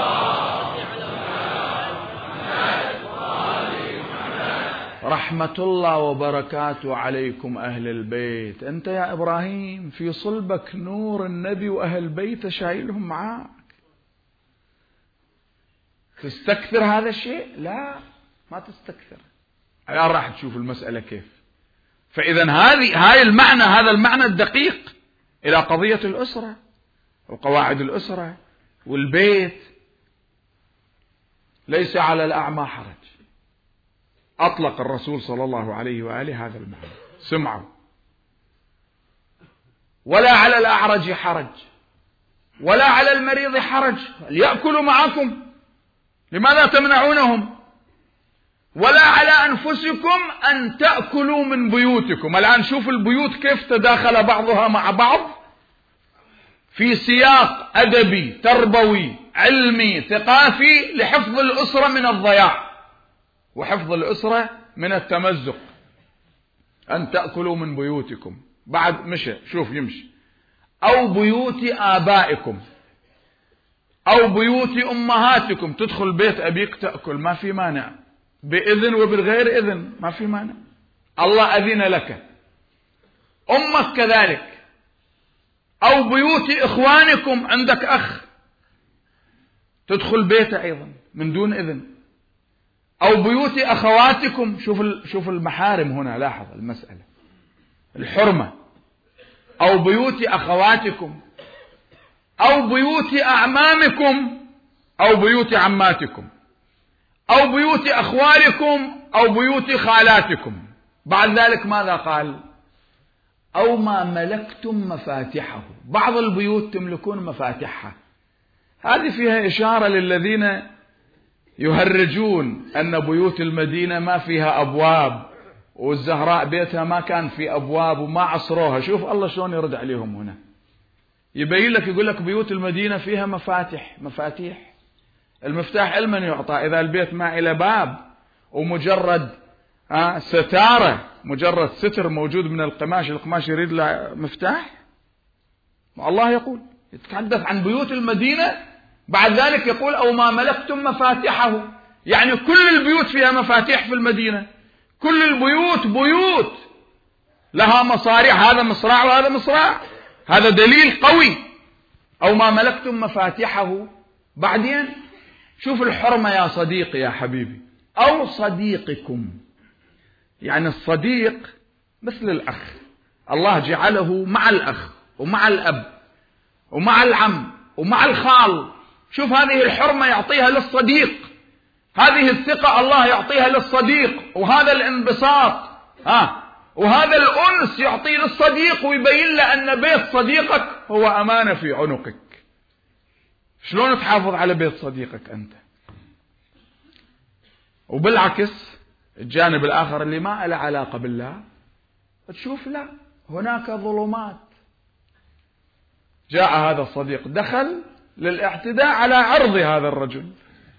رحمة الله وبركاته عليكم أهل البيت. أنت يا إبراهيم في صلبك نور النبي وأهل بيته شايلهم معاك، تستكثر هذا الشيء؟ لا، ما تستكثر. الآن راح تشوف المسألة كيف. فإذا هذه هاي المعنى، هذا المعنى الدقيق إلى قضية الأسرة وقواعد الأسرة والبيت. ليس على الأعمى حرج، أطلق الرسول صلى الله عليه وآله هذا المعنى، سمعوا. ولا على الأعرج حرج، ولا على المريض حرج ليأكلوا معكم، لماذا تمنعونهم؟ ولا على أنفسكم أن تأكلوا من بيوتكم. الآن شوف البيوت كيف تداخل بعضها مع بعض في سياق أدبي تربوي علمي ثقافي لحفظ الأسرة من الضياع وحفظ الأسرة من التمزق. أن تأكلوا من بيوتكم، بعد مشى شوف يمشي، أو بيوت آبائكم أو بيوت أمهاتكم. تدخل بيت أبيك تأكل ما في مانع، بإذن وبالغير إذن ما في مانع، الله أذن لك. أمك كذلك. أو بيوت إخوانكم، عندك أخ تدخل بيته أيضا من دون إذن. أو بيوت أخواتكم. شوف شوف المحارم هنا، لاحظ المسألة الحرمة. أو بيوت أخواتكم أو بيوت أعمامكم أو بيوت عماتكم أو بيوت أخوالكم أو بيوت خالاتكم. بعد ذلك ماذا قال؟ أو ما ملكتم مفاتحه. بعض البيوت تملكون مفاتحها. هذه فيها إشارة للذين يهرجون أن بيوت المدينة ما فيها أبواب، والزهراء بيتها ما كان في أبواب وما عصروها. شوف الله شلون يرد عليهم هنا، يبين لك يقول لك بيوت المدينة فيها مفاتح. مفاتيح المفتاح لمن يعطى؟ إذا البيت ما إلى باب ومجرد آه ستارة، مجرد ستر موجود من القماش، القماش يريد له مفتاح؟ الله يقول يتحدث عن بيوت المدينة، بعد ذلك يقول أو ما ملكتم مفاتحه. يعني كل البيوت فيها مفاتيح في المدينة، كل البيوت بيوت لها مصاريع، هذا مصراع وهذا مصراع، هذا دليل قوي. أو ما ملكتم مفاتحه. بعدين شوف الحرمة يا صديقي يا حبيبي. أو صديقكم، يعني الصديق مثل الأخ، الله جعله مع الأخ ومع الأب ومع العم ومع الخال. شوف هذه الحرمة يعطيها للصديق، هذه الثقة الله يعطيها للصديق، وهذا الانبساط ها وهذا الأنس يعطيه للصديق، ويبين له أن بيت صديقك هو أمانة في عنقك. شلون تحافظ على بيت صديقك أنت؟ وبالعكس الجانب الآخر اللي ما له علاقة بالله تشوف لا، هناك ظلمات. جاء هذا الصديق دخل للاعتداء على عرض هذا الرجل،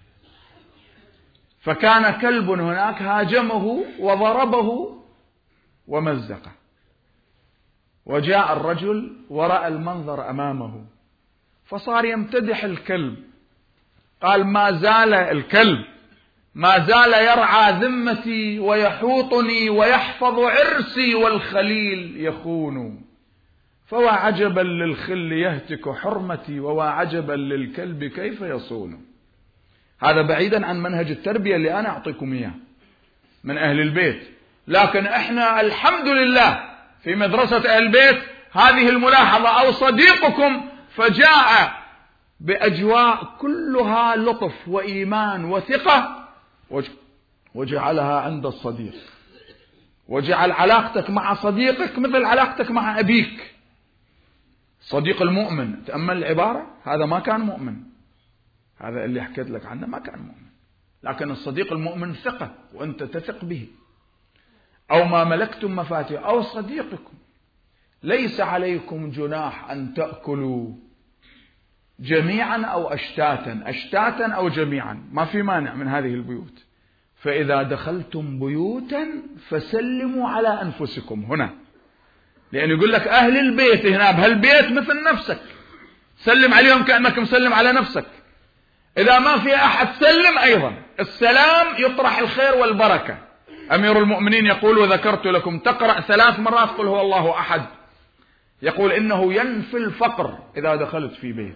فكان كلب هناك هاجمه وضربه ومزقه، وجاء الرجل ورأى المنظر أمامه فصار يمتدح الكلب. قال ما زال الكلب ما زال يرعى ذمتي ويحوطني ويحفظ عرسي، والخليل يخون. فوا عجبا للخل يهتك حرمتي، ووا عجبا للكلب كيف يصون. هذا بعيدا عن منهج التربية اللي أنا أعطيكم إياه من أهل البيت، لكن إحنا الحمد لله في مدرسة أهل البيت هذه الملاحظة. أو صديقكم، فجاء بأجواء كلها لطف وإيمان وثقة، وجعلها عند الصديق، وجعل علاقتك مع صديقك مثل علاقتك مع أبيك. صديق المؤمن، تأمل العبارة، هذا ما كان مؤمن، هذا اللي حكيت لك عنه ما كان مؤمن، لكن الصديق المؤمن ثقة وأنت تثق به. أو ما ملكتم مفاتيح أو صديقكم. ليس عليكم جناح أن تأكلوا جميعا أو أشتاتا، أشتاتا أو جميعا، ما في مانع من هذه البيوت. فإذا دخلتم بيوتا فسلموا على أنفسكم. هنا لأن يقول لك أهل البيت هنا بهالبيت مثل نفسك، سلم عليهم كأنك مسلم على نفسك. إذا ما في أحد سلم أيضا. السلام يطرح الخير والبركة. أمير المؤمنين يقول وذكرت لكم تقرأ ثلاث مرات قل هو الله أحد، يقول إنه ينفي الفقر إذا دخلت في بيت.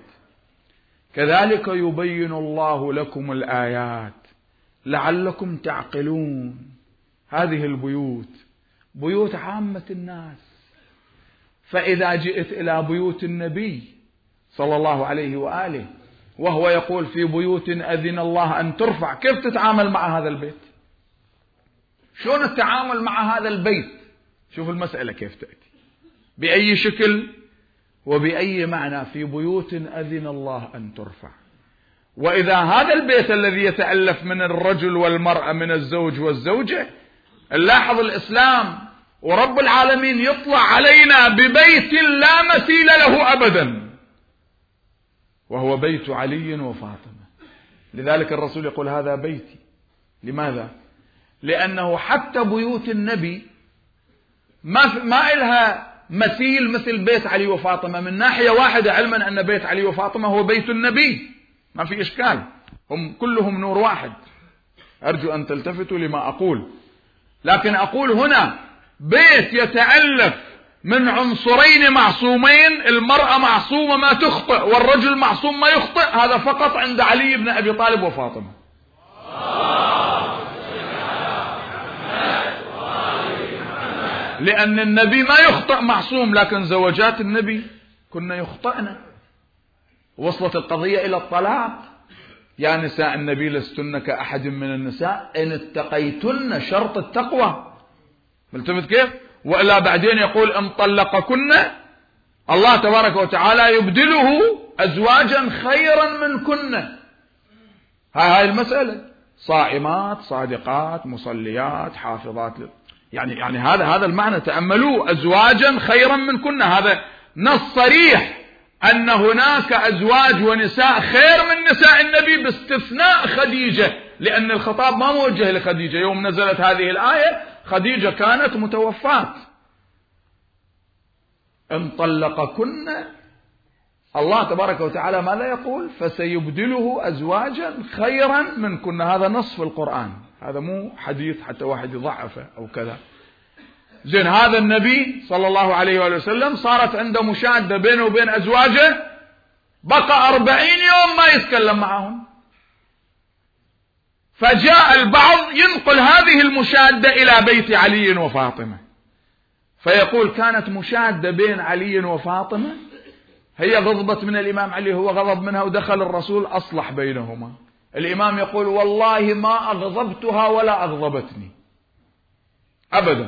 كذلك يبين الله لكم الآيات لعلكم تعقلون. هذه البيوت بيوت عامة الناس، فإذا جئت إلى بيوت النبي صلى الله عليه وآله وهو يقول في بيوت أذن الله أن ترفع، كيف تتعامل مع هذا البيت؟ شلون التعامل مع هذا البيت؟ شوف المسألة كيف تأتي، بأي شكل وبأي معنى؟ في بيوت أذن الله أن ترفع. وإذا هذا البيت الذي يتألف من الرجل والمرأة، من الزوج والزوجة، نلاحظ الإسلام ورب العالمين يطلع علينا ببيت لا مثيل له أبدا، وهو بيت علي وفاطمة. لذلك الرسول يقول هذا بيتي. لماذا؟ لأنه حتى بيوت النبي ما ما إلها مثيل مثل بيت علي وفاطمة، من ناحية واحدة، علما أن بيت علي وفاطمة هو بيت النبي، ما في إشكال، هم كلهم نور واحد. أرجو أن تلتفتوا لما أقول. لكن أقول هنا بيت يتألف من عنصرين معصومين، المرأة معصومة ما تخطئ والرجل معصوم ما يخطئ، هذا فقط عند علي بن أبي طالب وفاطمة. لأن النبي ما يخطئ معصوم، لكن زوجات النبي كنا يخطئنا. وصلت القضية إلى الطلاق. يا نساء النبي لستن كأحد من النساء إن اتقيتن، شرط التقوى. ملتفت كيف؟ وإلا بعدين يقول إن طلقكن الله تبارك وتعالى يبدله أزواجا خيرا منكن. هاي هاي المسألة، صائمات صادقات مصليات حافظات، يعني يعني هذا هذا المعنى، تأملوا، أزواجا خيرا منكن. هذا نص صريح أن هناك أزواج ونساء خير من نساء النبي باستثناء خديجة، لأن الخطاب ما موجه لخديجة. يوم نزلت هذه الآية خديجة كانت متوفاة. إن طلقكن الله تبارك وتعالى ماذا يقول؟ فسيبدله أزواجا خيرا منكن. هذا نص في القرآن، هذا مو حديث حتى واحد يضعفه أو كذا. زين، هذا النبي صلى الله عليه وآله وسلم صارت عنده مشادة بينه وبين أزواجه، بقى أربعين يوم ما يتكلم معهم. فجاء البعض ينقل هذه المشادة إلى بيت علي وفاطمة، فيقول كانت مشادة بين علي وفاطمة، هي غضبت من الإمام علي، هو غضب منها، ودخل الرسول أصلح بينهما. الإمام يقول والله ما أغضبتها ولا أغضبتني أبدا،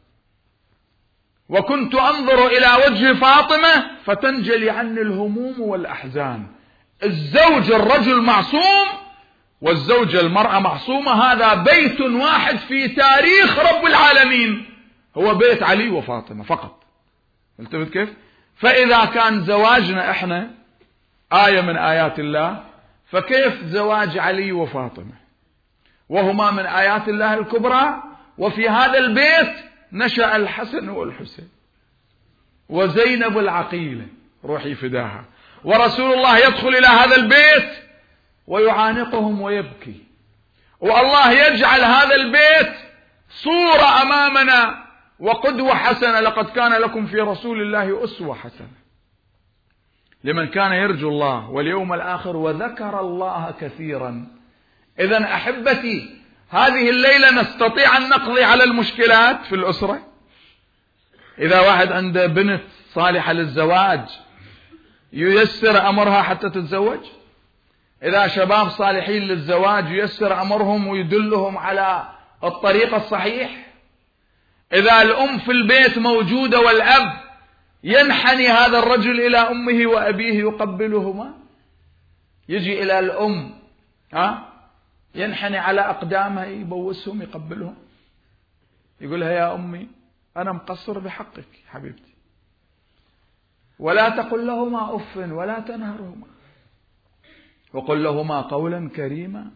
وكنت أنظر إلى وجه فاطمة فتنجلي عني الهموم والأحزان. الزوج الرجل معصوم والزوجة المرأة معصومة، هذا بيت واحد في تاريخ رب العالمين، هو بيت علي وفاطمة فقط. التفت كيف؟ فإذا كان زواجنا إحنا آية من آيات الله، فكيف زواج علي وفاطمة وهما من آيات الله الكبرى؟ وفي هذا البيت نشأ الحسن والحسين وزينب العقيلة روحي فداها، ورسول الله يدخل إلى هذا البيت ويعانقهم ويبكي، والله يجعل هذا البيت صورة أمامنا وقدوة حسنة. لقد كان لكم في رسول الله أسوة حسنة لمن كان يرجو الله واليوم الآخر وذكر الله كثيرا. إذن أحبتي، هذه الليلة نستطيع أن نقضي على المشكلات في الأسرة. إذا واحد عنده بنت صالحة للزواج ييسر أمرها حتى تتزوج. إذا شباب صالحين للزواج ييسر أمرهم ويدلهم على الطريق الصحيح. إذا الأم في البيت موجودة والأب ينحني هذا الرجل إلى أمه وأبيه يقبلهما، يجي إلى الأم ها ينحني على أقدامها يبوسهم يقبلهم، يقولها يا أمي أنا مقصر بحقك حبيبتي، ولا تقل لهما أف ولا تنهرهما وقل لهما قولا كريما.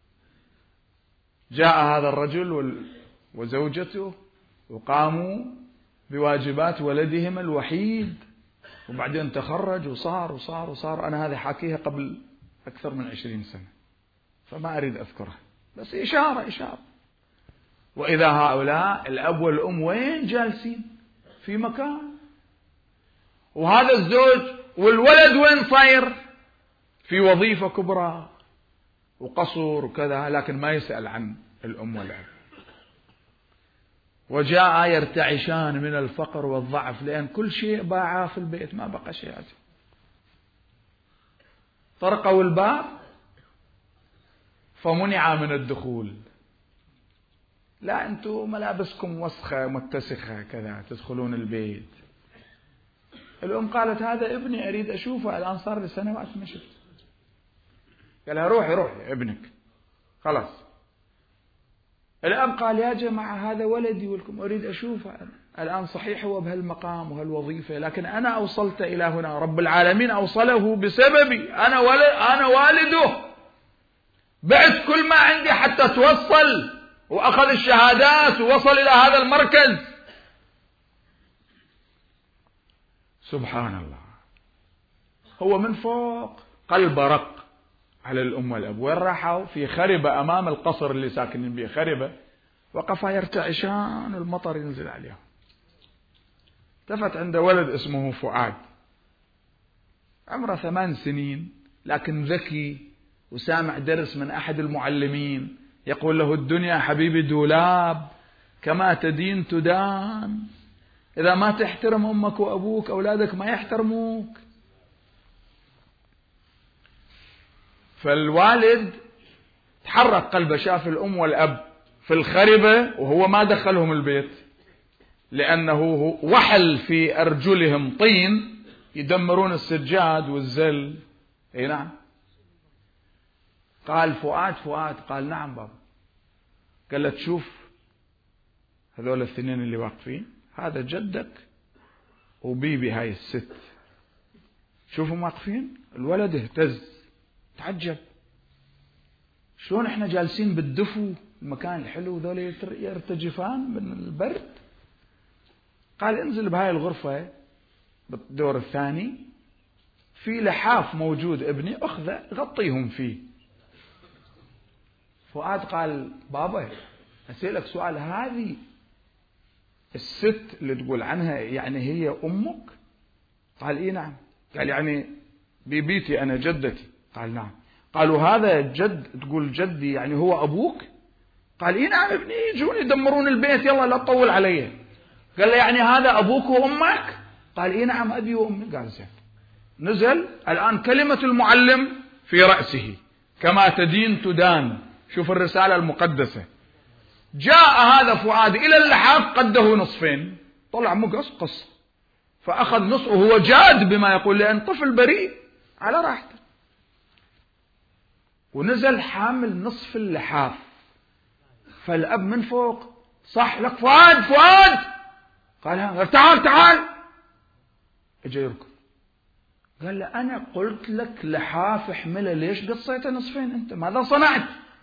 جاء هذا الرجل وزوجته وقاموا بواجبات ولدهم الوحيد، وبعدين تخرج وصار وصار وصار. أنا هذه حكيها قبل أكثر من عشرين سنة فما أريد أذكرها، بس إشارة إشارة. وإذا هؤلاء الأب والأم وين جالسين؟ في مكان، وهذا الزوج والولد وين صاير؟ في وظيفة كبرى وقصر وكذا، لكن ما يسأل عن الأم والأب. وجاء يرتعشان من الفقر والضعف، لأن كل شيء باعاه في البيت، ما بقى شيء. طرقوا الباب فمنع من الدخول. لا أنتم ملابسكم وسخة متسخة كذا تدخلون البيت. الأم قالت هذا ابني أريد أشوفه، الآن صار لي سنوات ما شفته. قال لها روحي روحي ابنك خلاص. الأب قال يا جماعة هذا ولدي ولكم أريد أشوفه الآن، صحيح هو بهالمقام وهالوظيفة، لكن أنا أوصلت إلى هنا، رب العالمين أوصله بسببي، أنا ولد أنا والده، بعت كل ما عندي حتى توصل وأخذ الشهادات ووصل إلى هذا المركز. سبحان الله. هو من فوق قلب رق على الأم والأب. وين راحوا؟ في خربة أمام القصر اللي ساكنين به، خربة، وقفا يرتعشان المطر ينزل عليهم. التفت عنده ولد اسمه فؤاد، عمره ثمان سنين، لكن ذكي وسامع درس من أحد المعلمين يقول له الدنيا حبيبي دولاب، كما تدين تدان، إذا ما تحترم أمك وأبوك أولادك ما يحترموك. فالوالد تحرك قلبه، شاف الأم والأب في الخربة وهو ما دخلهم البيت، لأنه وحل في أرجلهم طين يدمرون السجاد والزل. اي نعم. قال فؤاد فؤاد قال نعم بابا. قال له تشوف هذول الاثنين اللي واقفين، هذا جدك وبيبي هاي الست، شوفوا واقفين. الولد اهتز تعجب، شلون احنا جالسين بالدفو المكان الحلو ذول يرتجفان من البرد. قال انزل بهاي الغرفة بالدور الثاني، في لحاف موجود ابني اخذه غطيهم فيه. فؤاد قال بابا اسألك سؤال، هذه الست اللي تقول عنها يعني هي امك؟ قال اي نعم. قال يعني بيبيتي انا جدتي؟ قال نعم. قالوا هذا جد تقول جدي يعني هو ابوك؟ قال اي نعم ابني، يجون يدمرون البيت يلا لا تطول علي. قال له يعني هذا ابوك وامك؟ قال اي نعم ابي وامي. قال زين. نزل الان كلمة المعلم في رأسه، كما تدين تدان. شوف الرسالة المقدسة. جاء هذا فؤاد إلى اللحاف قده نصفين، طلع مقص قص، فأخذ نصفه وهو جاد بما يقول، لأن طفل بريء على راحته، ونزل حامل نصف اللحاف. فالأب من فوق صح لك فؤاد فؤاد، قال تعال تعال. اجى يركض، قال له أنا قلت لك لحاف احمله، ليش قصيته نصفين أنت؟ ماذا صنعت؟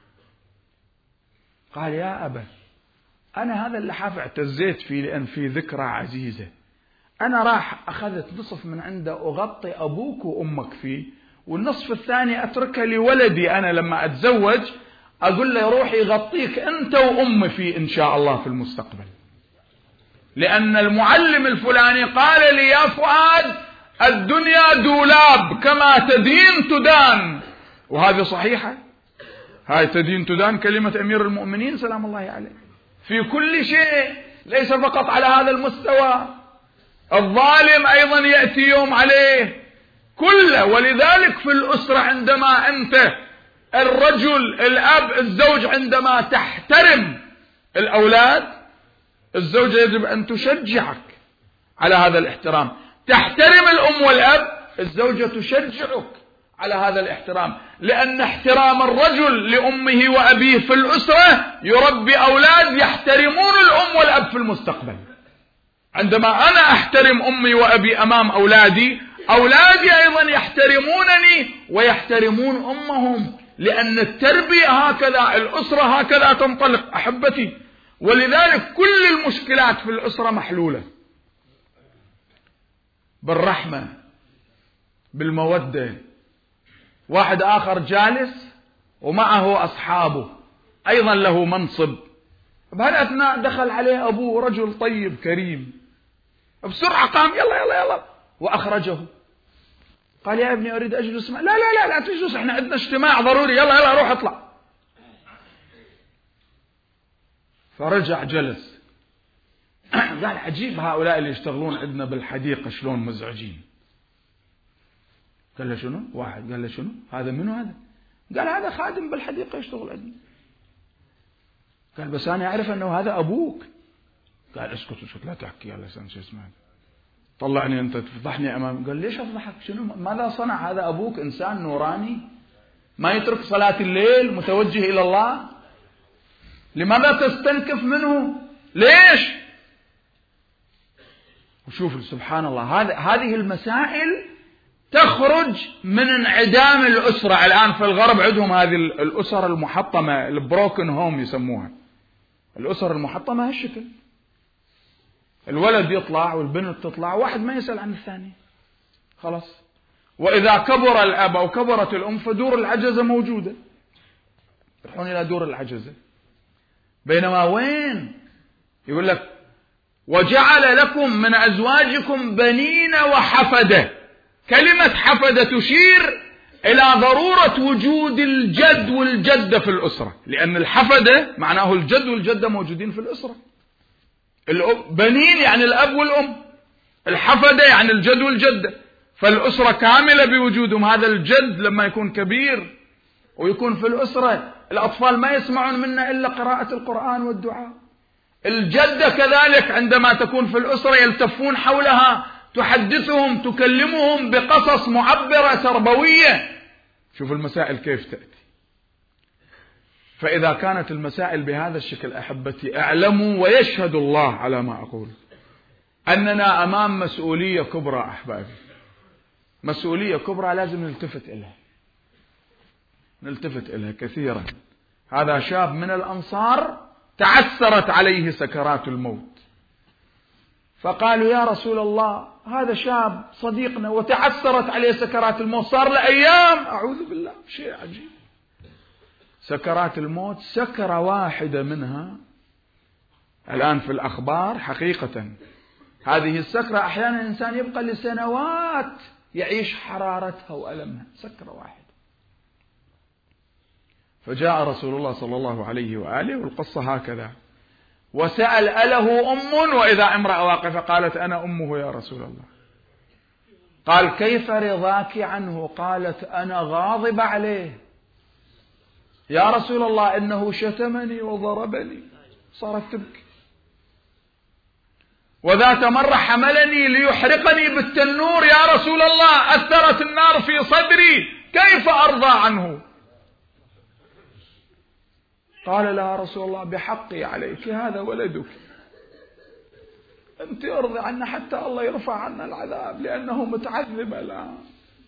قال يا أبا أنا هذا اللحاف اعتزيت فيه لأن فيه ذكرى عزيزة، أنا راح أخذت نصف من عنده أغطي أبوك وأمك فيه، والنصف الثاني أتركه لولدي أنا لما أتزوج، أقول له روح يغطيك أنت وأمي فيه إن شاء الله في المستقبل، لأن المعلم الفلاني قال لي يا فؤاد الدنيا دولاب كما تدين تدان. وهذه صحيحة، هاي تدين تدان كلمة أمير المؤمنين سلام الله عليه في كل شيء، ليس فقط على هذا المستوى. الظالم أيضا يأتي يوم عليه كله. ولذلك في الأسرة عندما أنت الرجل الأب الزوج عندما تحترم الأولاد، الزوجة يجب أن تشجعك على هذا الاحترام. تحترم الأم والأب، الزوجة تشجعك على هذا الاحترام، لأن احترام الرجل لأمه وأبيه في الأسرة يربي أولاد يحترمون الأم والأب في المستقبل. عندما أنا أحترم أمي وأبي أمام أولادي، أولادي أيضا يحترمونني ويحترمون أمهم، لأن التربية هكذا، الأسرة هكذا تنطلق أحبتي. ولذلك كل المشكلات في الأسرة محلولة بالرحمة بالمودة. واحد آخر جالس ومعه أصحابه أيضا له منصب، بهالأثناء دخل عليه أبوه رجل طيب كريم، بسرعة قام يلا يلا يلا وأخرجه. قال يا ابني أريد أجلس معه. لا لا لا لا تجلس، احنا عندنا اجتماع ضروري، يلا يلا روح اطلع. فرجع جلس. قال عجيب هؤلاء اللي يشتغلون عندنا بالحديقة شلون مزعجين. قال له شنو؟ واحد قال له شنو؟ هذا منو هذا؟ قال هذا خادم بالحديقة يشتغل عندنا. قال بس أنا أعرف أنه هذا أبوك. قال اسكت اسكت لا تحكي، يلا سن شو اسمه. طلعني أنت تفضحني أمام. قال ليش أفضحك؟ شنو ماذا صنع هذا أبوك؟ إنسان نوراني ما يترك صلاة الليل متوجه إلى الله، لماذا تستنكف منه؟ ليش؟ وشوف سبحان الله، هذه المسائل تخرج من انعدام الأسرة. الآن في الغرب عندهم هذه الأسر المحطمة، البروكن هوم يسموها، الأسر المحطمة هالشكل، الولد يطلع والبنت تطلع، واحد ما يسأل عن الثاني خلاص. وإذا كبر الأب أو كبرت الأم فدور العجزة موجودة، يروحون إلى دور العجزة. بينما وين يقول لك وجعل لكم من أزواجكم بنين وحفدة. كلمة حفدة تشير إلى ضرورة وجود الجد والجدة في الأسرة، لأن الحفدة معناه الجد والجدة موجودين في الأسرة. بنين يعني الأب والأم، الحفدة يعني الجد والجدة، فالأسرة كاملة بوجودهم. هذا الجد لما يكون كبير ويكون في الأسرة، الأطفال ما يسمعون منا إلا قراءة القرآن والدعاء. الجدة كذلك عندما تكون في الأسرة يلتفون حولها، تحدثهم تكلمهم بقصص معبرة تربوية. شوف المسائل كيف تأتي. فإذا كانت المسائل بهذا الشكل أحبتي، اعلموا ويشهد الله على ما أقول أننا أمام مسؤولية كبرى أحبابي، مسؤولية كبرى لازم نلتفت إليها، نلتفت إليها كثيرا. هذا شاب من الأنصار تعثرت عليه سكرات الموت، فقالوا يا رسول الله هذا شاب صديقنا وتعثرت عليه سكرات الموت، صار له أيام، أعوذ بالله، شيء عجيب. سكرات الموت سكرة واحدة منها الآن في الأخبار حقيقة، هذه السكرة أحيانا الإنسان يبقى لسنوات يعيش حرارتها وألمها، سكرة واحدة. فجاء رسول الله صلى الله عليه وآله والقصة هكذا، وسأل أله أم؟ وإذا امرأة واقفة قالت أنا أمه يا رسول الله. قال كيف رضاك عنه؟ قالت أنا غاضب عليه يا رسول الله، إنه شتمني وضربني. صارت تبكي. وذات مرة حملني ليحرقني بالتنور يا رسول الله، أثرت النار في صدري، كيف أرضى عنه؟ قال لها رسول الله بحقي عليك، هذا ولدك، أنت أرضي عنه حتى الله يرفع عنا العذاب لأنه متعذب الآن.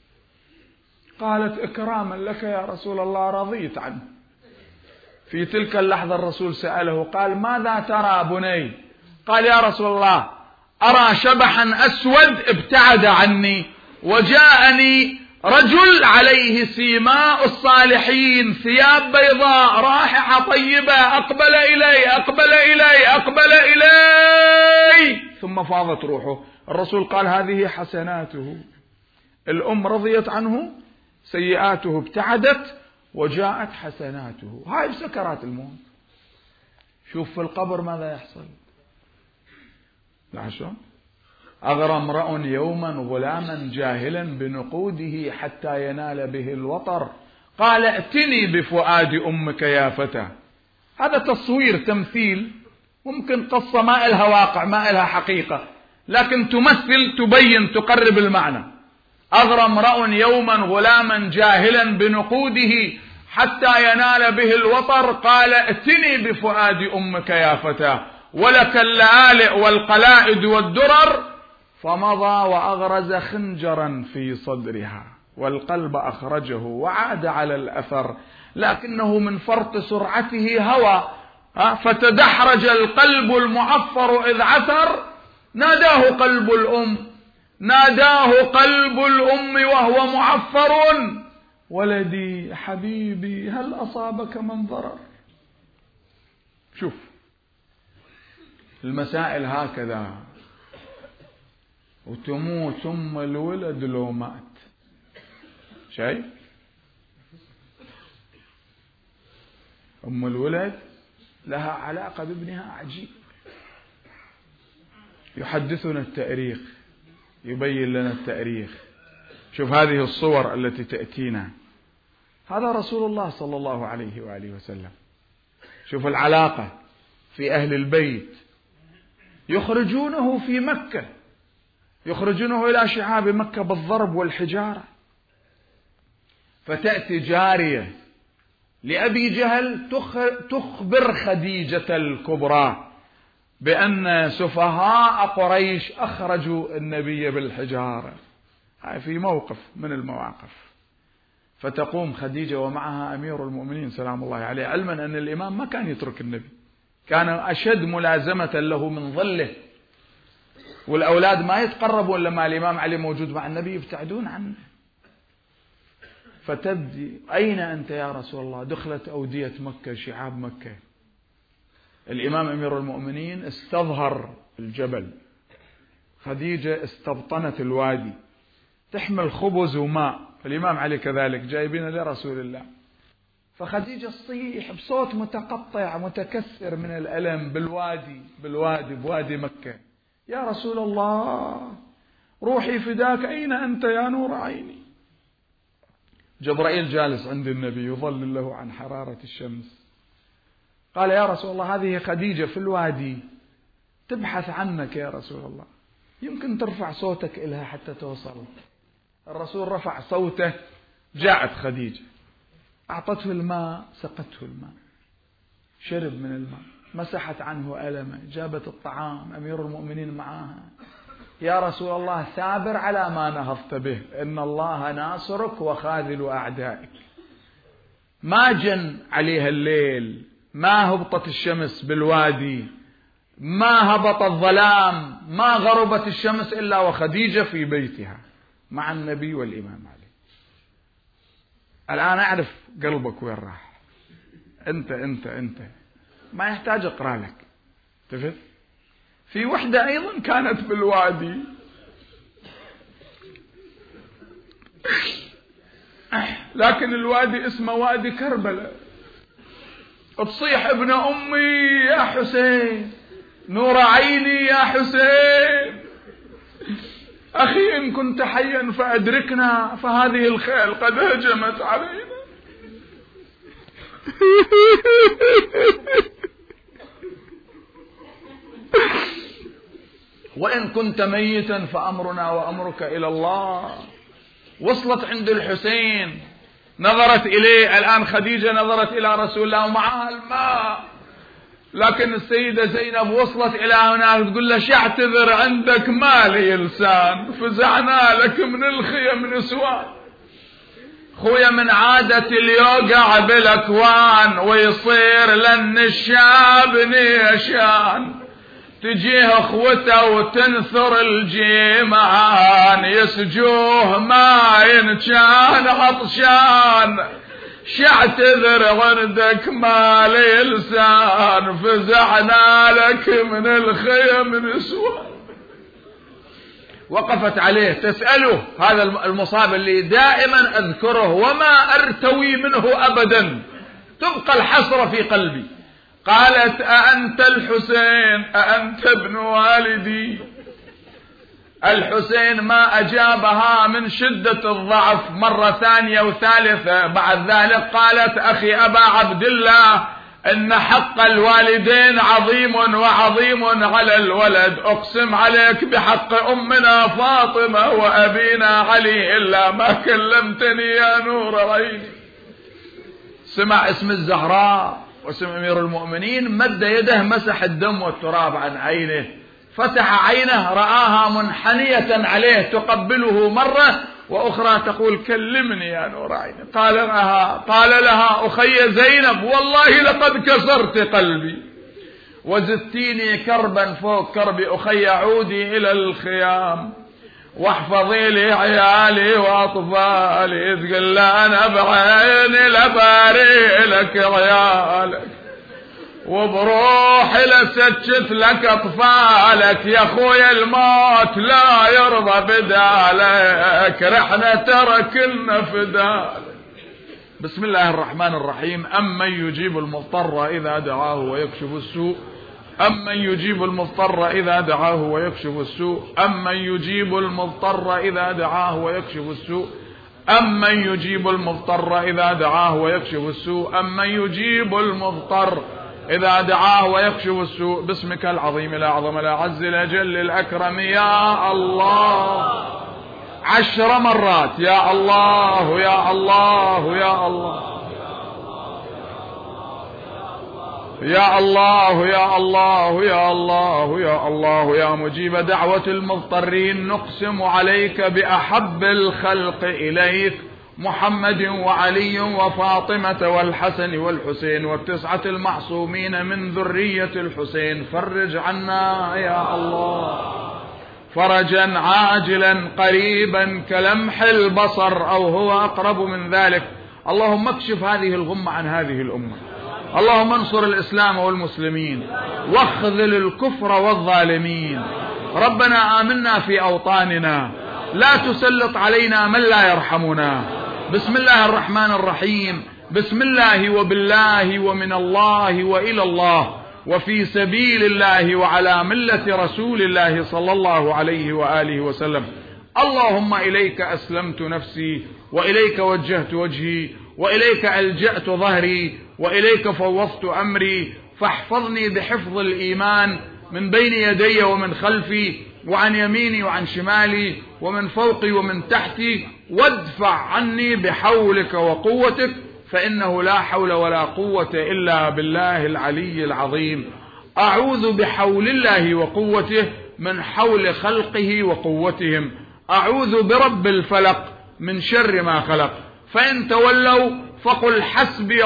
قالت إكراما لك يا رسول الله رضيت عنه. في تلك اللحظة الرسول سأله قال ماذا ترى بني؟ قال يا رسول الله أرى شبحا أسود ابتعد عني، وجاءني رجل عليه سيماء الصالحين، ثياب بيضاء، رائحة طيبة، أقبل إلي أقبل إلي أقبل إلي، ثم فاضت روحه. الرسول قال هذه حسناته. الأم رضيت عنه، سيئاته ابتعدت، وجاءت حسناته. هاي سكرات الموت. شوف في القبر ماذا يحصل. لا أغرى امرأ يوما غلاما جاهلا بنقوده حتى ينال به الوطر، قال ائتني بفؤاد أمك يا فتى. هذا تصوير تمثيل، ممكن قصة ما إلها واقع ما إلها حقيقة، لكن تمثل تبين تقرب المعنى. أغرى امرأ يوما غلاما جاهلا بنقوده حتى ينال به الوطر، قال ائتني بفؤاد أمك يا فتى، ولك اللآلئ والقلائد والدرر. فمضى وأغرز خنجرا في صدرها، والقلب أخرجه وعاد على الأثر، لكنه من فرط سرعته هوى، فتدحرج القلب المعفر إذ عثر. ناداه قلب الأم، ناداه قلب الأم وهو معفر، ولدي حبيبي هل أصابك من ضرر؟ شوف المسائل هكذا، وتموت ثم الولد لو مات. شايف أم الولد لها علاقة بابنها عجيب. يحدثنا التاريخ، يبين لنا التاريخ. شوف هذه الصور التي تأتينا، هذا رسول الله صلى الله عليه وآله وسلم. شوف العلاقة في أهل البيت، يخرجونه في مكة، يخرجونه إلى شعاب مكة بالضرب والحجارة. فتأتي جارية لأبي جهل تخبر خديجة الكبرى بأن سفهاء قريش أخرجوا النبي بالحجارة. هاي في موقف من المواقف. فتقوم خديجة ومعها أمير المؤمنين سلام الله عليه، علما أن الإمام ما كان يترك النبي، كان أشد ملازمة له من ظله، والأولاد ما يتقربون لما الإمام علي موجود مع النبي، يبتعدون عنه. فتبدي أين أنت يا رسول الله؟ دخلت أودية مكة شعاب مكة. الإمام أمير المؤمنين استظهر الجبل، خديجة استبطنت الوادي تحمل خبز وماء، الإمام علي كذلك جايبين لرسول الله. فخديجة تصيح بصوت متقطع متكسر من الألم بالوادي بالوادي بوادي مكة: يا رسول الله روحي فداك، أين أنت يا نور عيني؟ جبرائيل جالس عند النبي يظلل له عن حرارة الشمس. قال: يا رسول الله هذه خديجة في الوادي تبحث عنك يا رسول الله، يمكن ترفع صوتك إلها حتى توصل. الرسول رفع صوته، جاءت خديجة أعطته الماء، سقته الماء، شرب من الماء، مسحت عنه ألمه، جابت الطعام، أمير المؤمنين معاها: يا رسول الله ثابر على ما نهضت به، إن الله ناصرك وخاذل أعدائك. ما جن عليها الليل، ما هبطت الشمس بالوادي، ما هبط الظلام، ما غربت الشمس إلا وخديجة في بيتها مع النبي والإمام علي. الآن أعرف قلبك وين راح. أنت أنت أنت ما يحتاج أقرأ لك. تفهم؟ في وحدة أيضا كانت بالوادي، لكن الوادي اسمه وادي كربلاء. تصيح: ابن أمي يا حسين، نور عيني يا حسين، أخي إن كنت حيا فأدركنا، فهذه الخيل قد هجمت علينا. وإن كنت ميتا فأمرنا وأمرك إلى الله. وصلت عند الحسين، نظرت إليه. الآن خديجة نظرت إلى رسول الله ومعها الماء، لكن السيدة زينب وصلت إلى هناك تقول له: شاعتذر عندك ما لي لسان، فزعنا لك من الخيم نسوان. خويا من عادة اليوقع بالأكوان، ويصير لن الشاب نيشان، تجيه اخوته وتنثر الجيمان، يسجوه ما ينشان عطشان، شاعتذر عندك ما لي لسان، فزعنا لك من الخيم نسوان. وقفت عليه تسأله، هذا المصاب اللي دائما أذكره وما أرتوي منه أبدا، تبقى الحسرة في قلبي. قالت: أأنت الحسين؟ أأنت ابن والدي؟ الحسين ما أجابها من شدة الضعف، مرة ثانية وثالثة. بعد ذلك قالت: أخي أبا عبد الله، إن حق الوالدين عظيم وعظيم على الولد، أقسم عليك بحق أمنا فاطمة وأبينا علي إلا ما كلمتني يا نور عيني. سمع اسم الزهراء واسم أمير المؤمنين، مد يده مسح الدم والتراب عن عينه، فتح عينه رآها منحنية عليه تقبله مرة، وأخرى تقول: كلمني يا نور عيني. قال لها قال لها: أخي زينب، والله لقد كسرت قلبي وزدتيني كربا فوق كربي، أخي عودي إلى الخيام واحفظي لي عيالي وأطفالي. تقول لا أنا بعيني لباري لك عيالك، وبروحي لسجت لك أطفالك، يا خويا الموت لا يرضى بدالك، رحنا تركنا فدالك. بسم الله الرحمن الرحيم. أمن يجيب المضطر إذا دعاه ويكشف السوء، أمن يجيب المضطر إذا دعاه ويكشف السوء، أمن يجيب المضطر إذا دعاه ويكشف السوء، أمن يجيب المضطر إذا دعاه ويكشف السوء، أمن يجيب المضطر إذا دعاه ويكشف السوء باسمك العظيم الأعظم الأعز الأجل الأكرم يا الله عشر مرات يا الله يا الله يا الله يا الله يا الله يا الله يا الله يا مجيب دعوة المضطرين نقسم عليك بأحب الخلق إليك محمد وعلي وفاطمة والحسن والحسين والتسعة المعصومين من ذرية الحسين فرج عنا يا الله فرجا عاجلا قريبا كلمح البصر أو هو أقرب من ذلك. اللهم اكشف هذه الغمة عن هذه الأمة. اللهم انصر الإسلام والمسلمين واخذل الكفر والظالمين. ربنا آمنا في أوطاننا لا تسلط علينا من لا يرحمنا. بسم الله الرحمن الرحيم. بسم الله وبالله ومن الله وإلى الله وفي سبيل الله وعلى ملة رسول الله صلى الله عليه وآله وسلم. اللهم إليك أسلمت نفسي وإليك وجهت وجهي وإليك ألجأت ظهري وإليك فوضت أمري فاحفظني بحفظ الإيمان من بين يدي ومن خلفي وعن يميني وعن شمالي ومن فوقي ومن تحتي وادفع عني بحولك وقوتك فإنه لا حول ولا قوة إلا بالله العلي العظيم. أعوذ بحول الله وقوته من حول خلقه وقوتهم. أعوذ برب الفلق من شر ما خلق. فإن تولوا فقل حسبي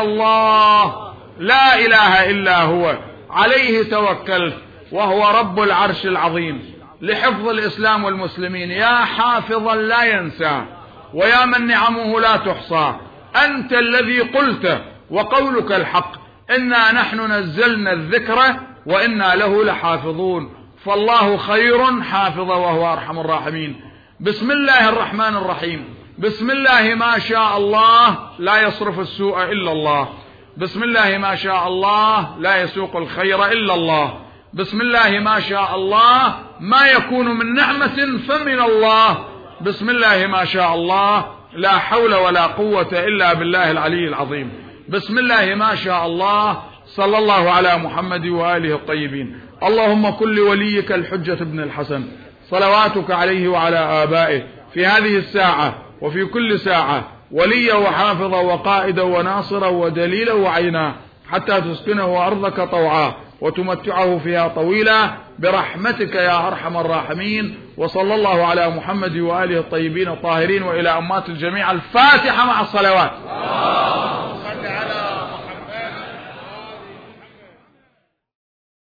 الله لا إله إلا هو عليه توكلت وهو رب العرش العظيم. لحفظ الإسلام والمسلمين يا حافظا لا ينسى ويا من نعمه لا تحصى أنت الذي قلت وقولك الحق إنا نحن نزلنا الذكر وإنا له لحافظون فالله خير حافظا وهو أرحم الراحمين. بسم الله الرحمن الرحيم. بسم الله ما شاء الله لا يصرف السوء إلا الله. بسم الله ما شاء الله لا يسوق الخير إلا الله. بسم الله ما شاء الله ما يكون من نعمة فمن الله. بسم الله ما شاء الله لا حول ولا قوة إلا بالله العلي العظيم. بسم الله ما شاء الله. صلى الله على محمد وآله الطيبين. اللهم كن لوليك الحجة بن الحسن صلواتك عليه وعلى آبائه في هذه الساعة وفي كل ساعة وليا وحافظا وقائدا وناصرا ودليلا وعينا حتى تسكنه أرضك طوعا وتمتعه فيها طويلا برحمتك يا أرحم الراحمين. وصلى الله على محمد وآله الطيبين الطاهرين وإلى أمات الجميع. الفاتحة مع الصلوات.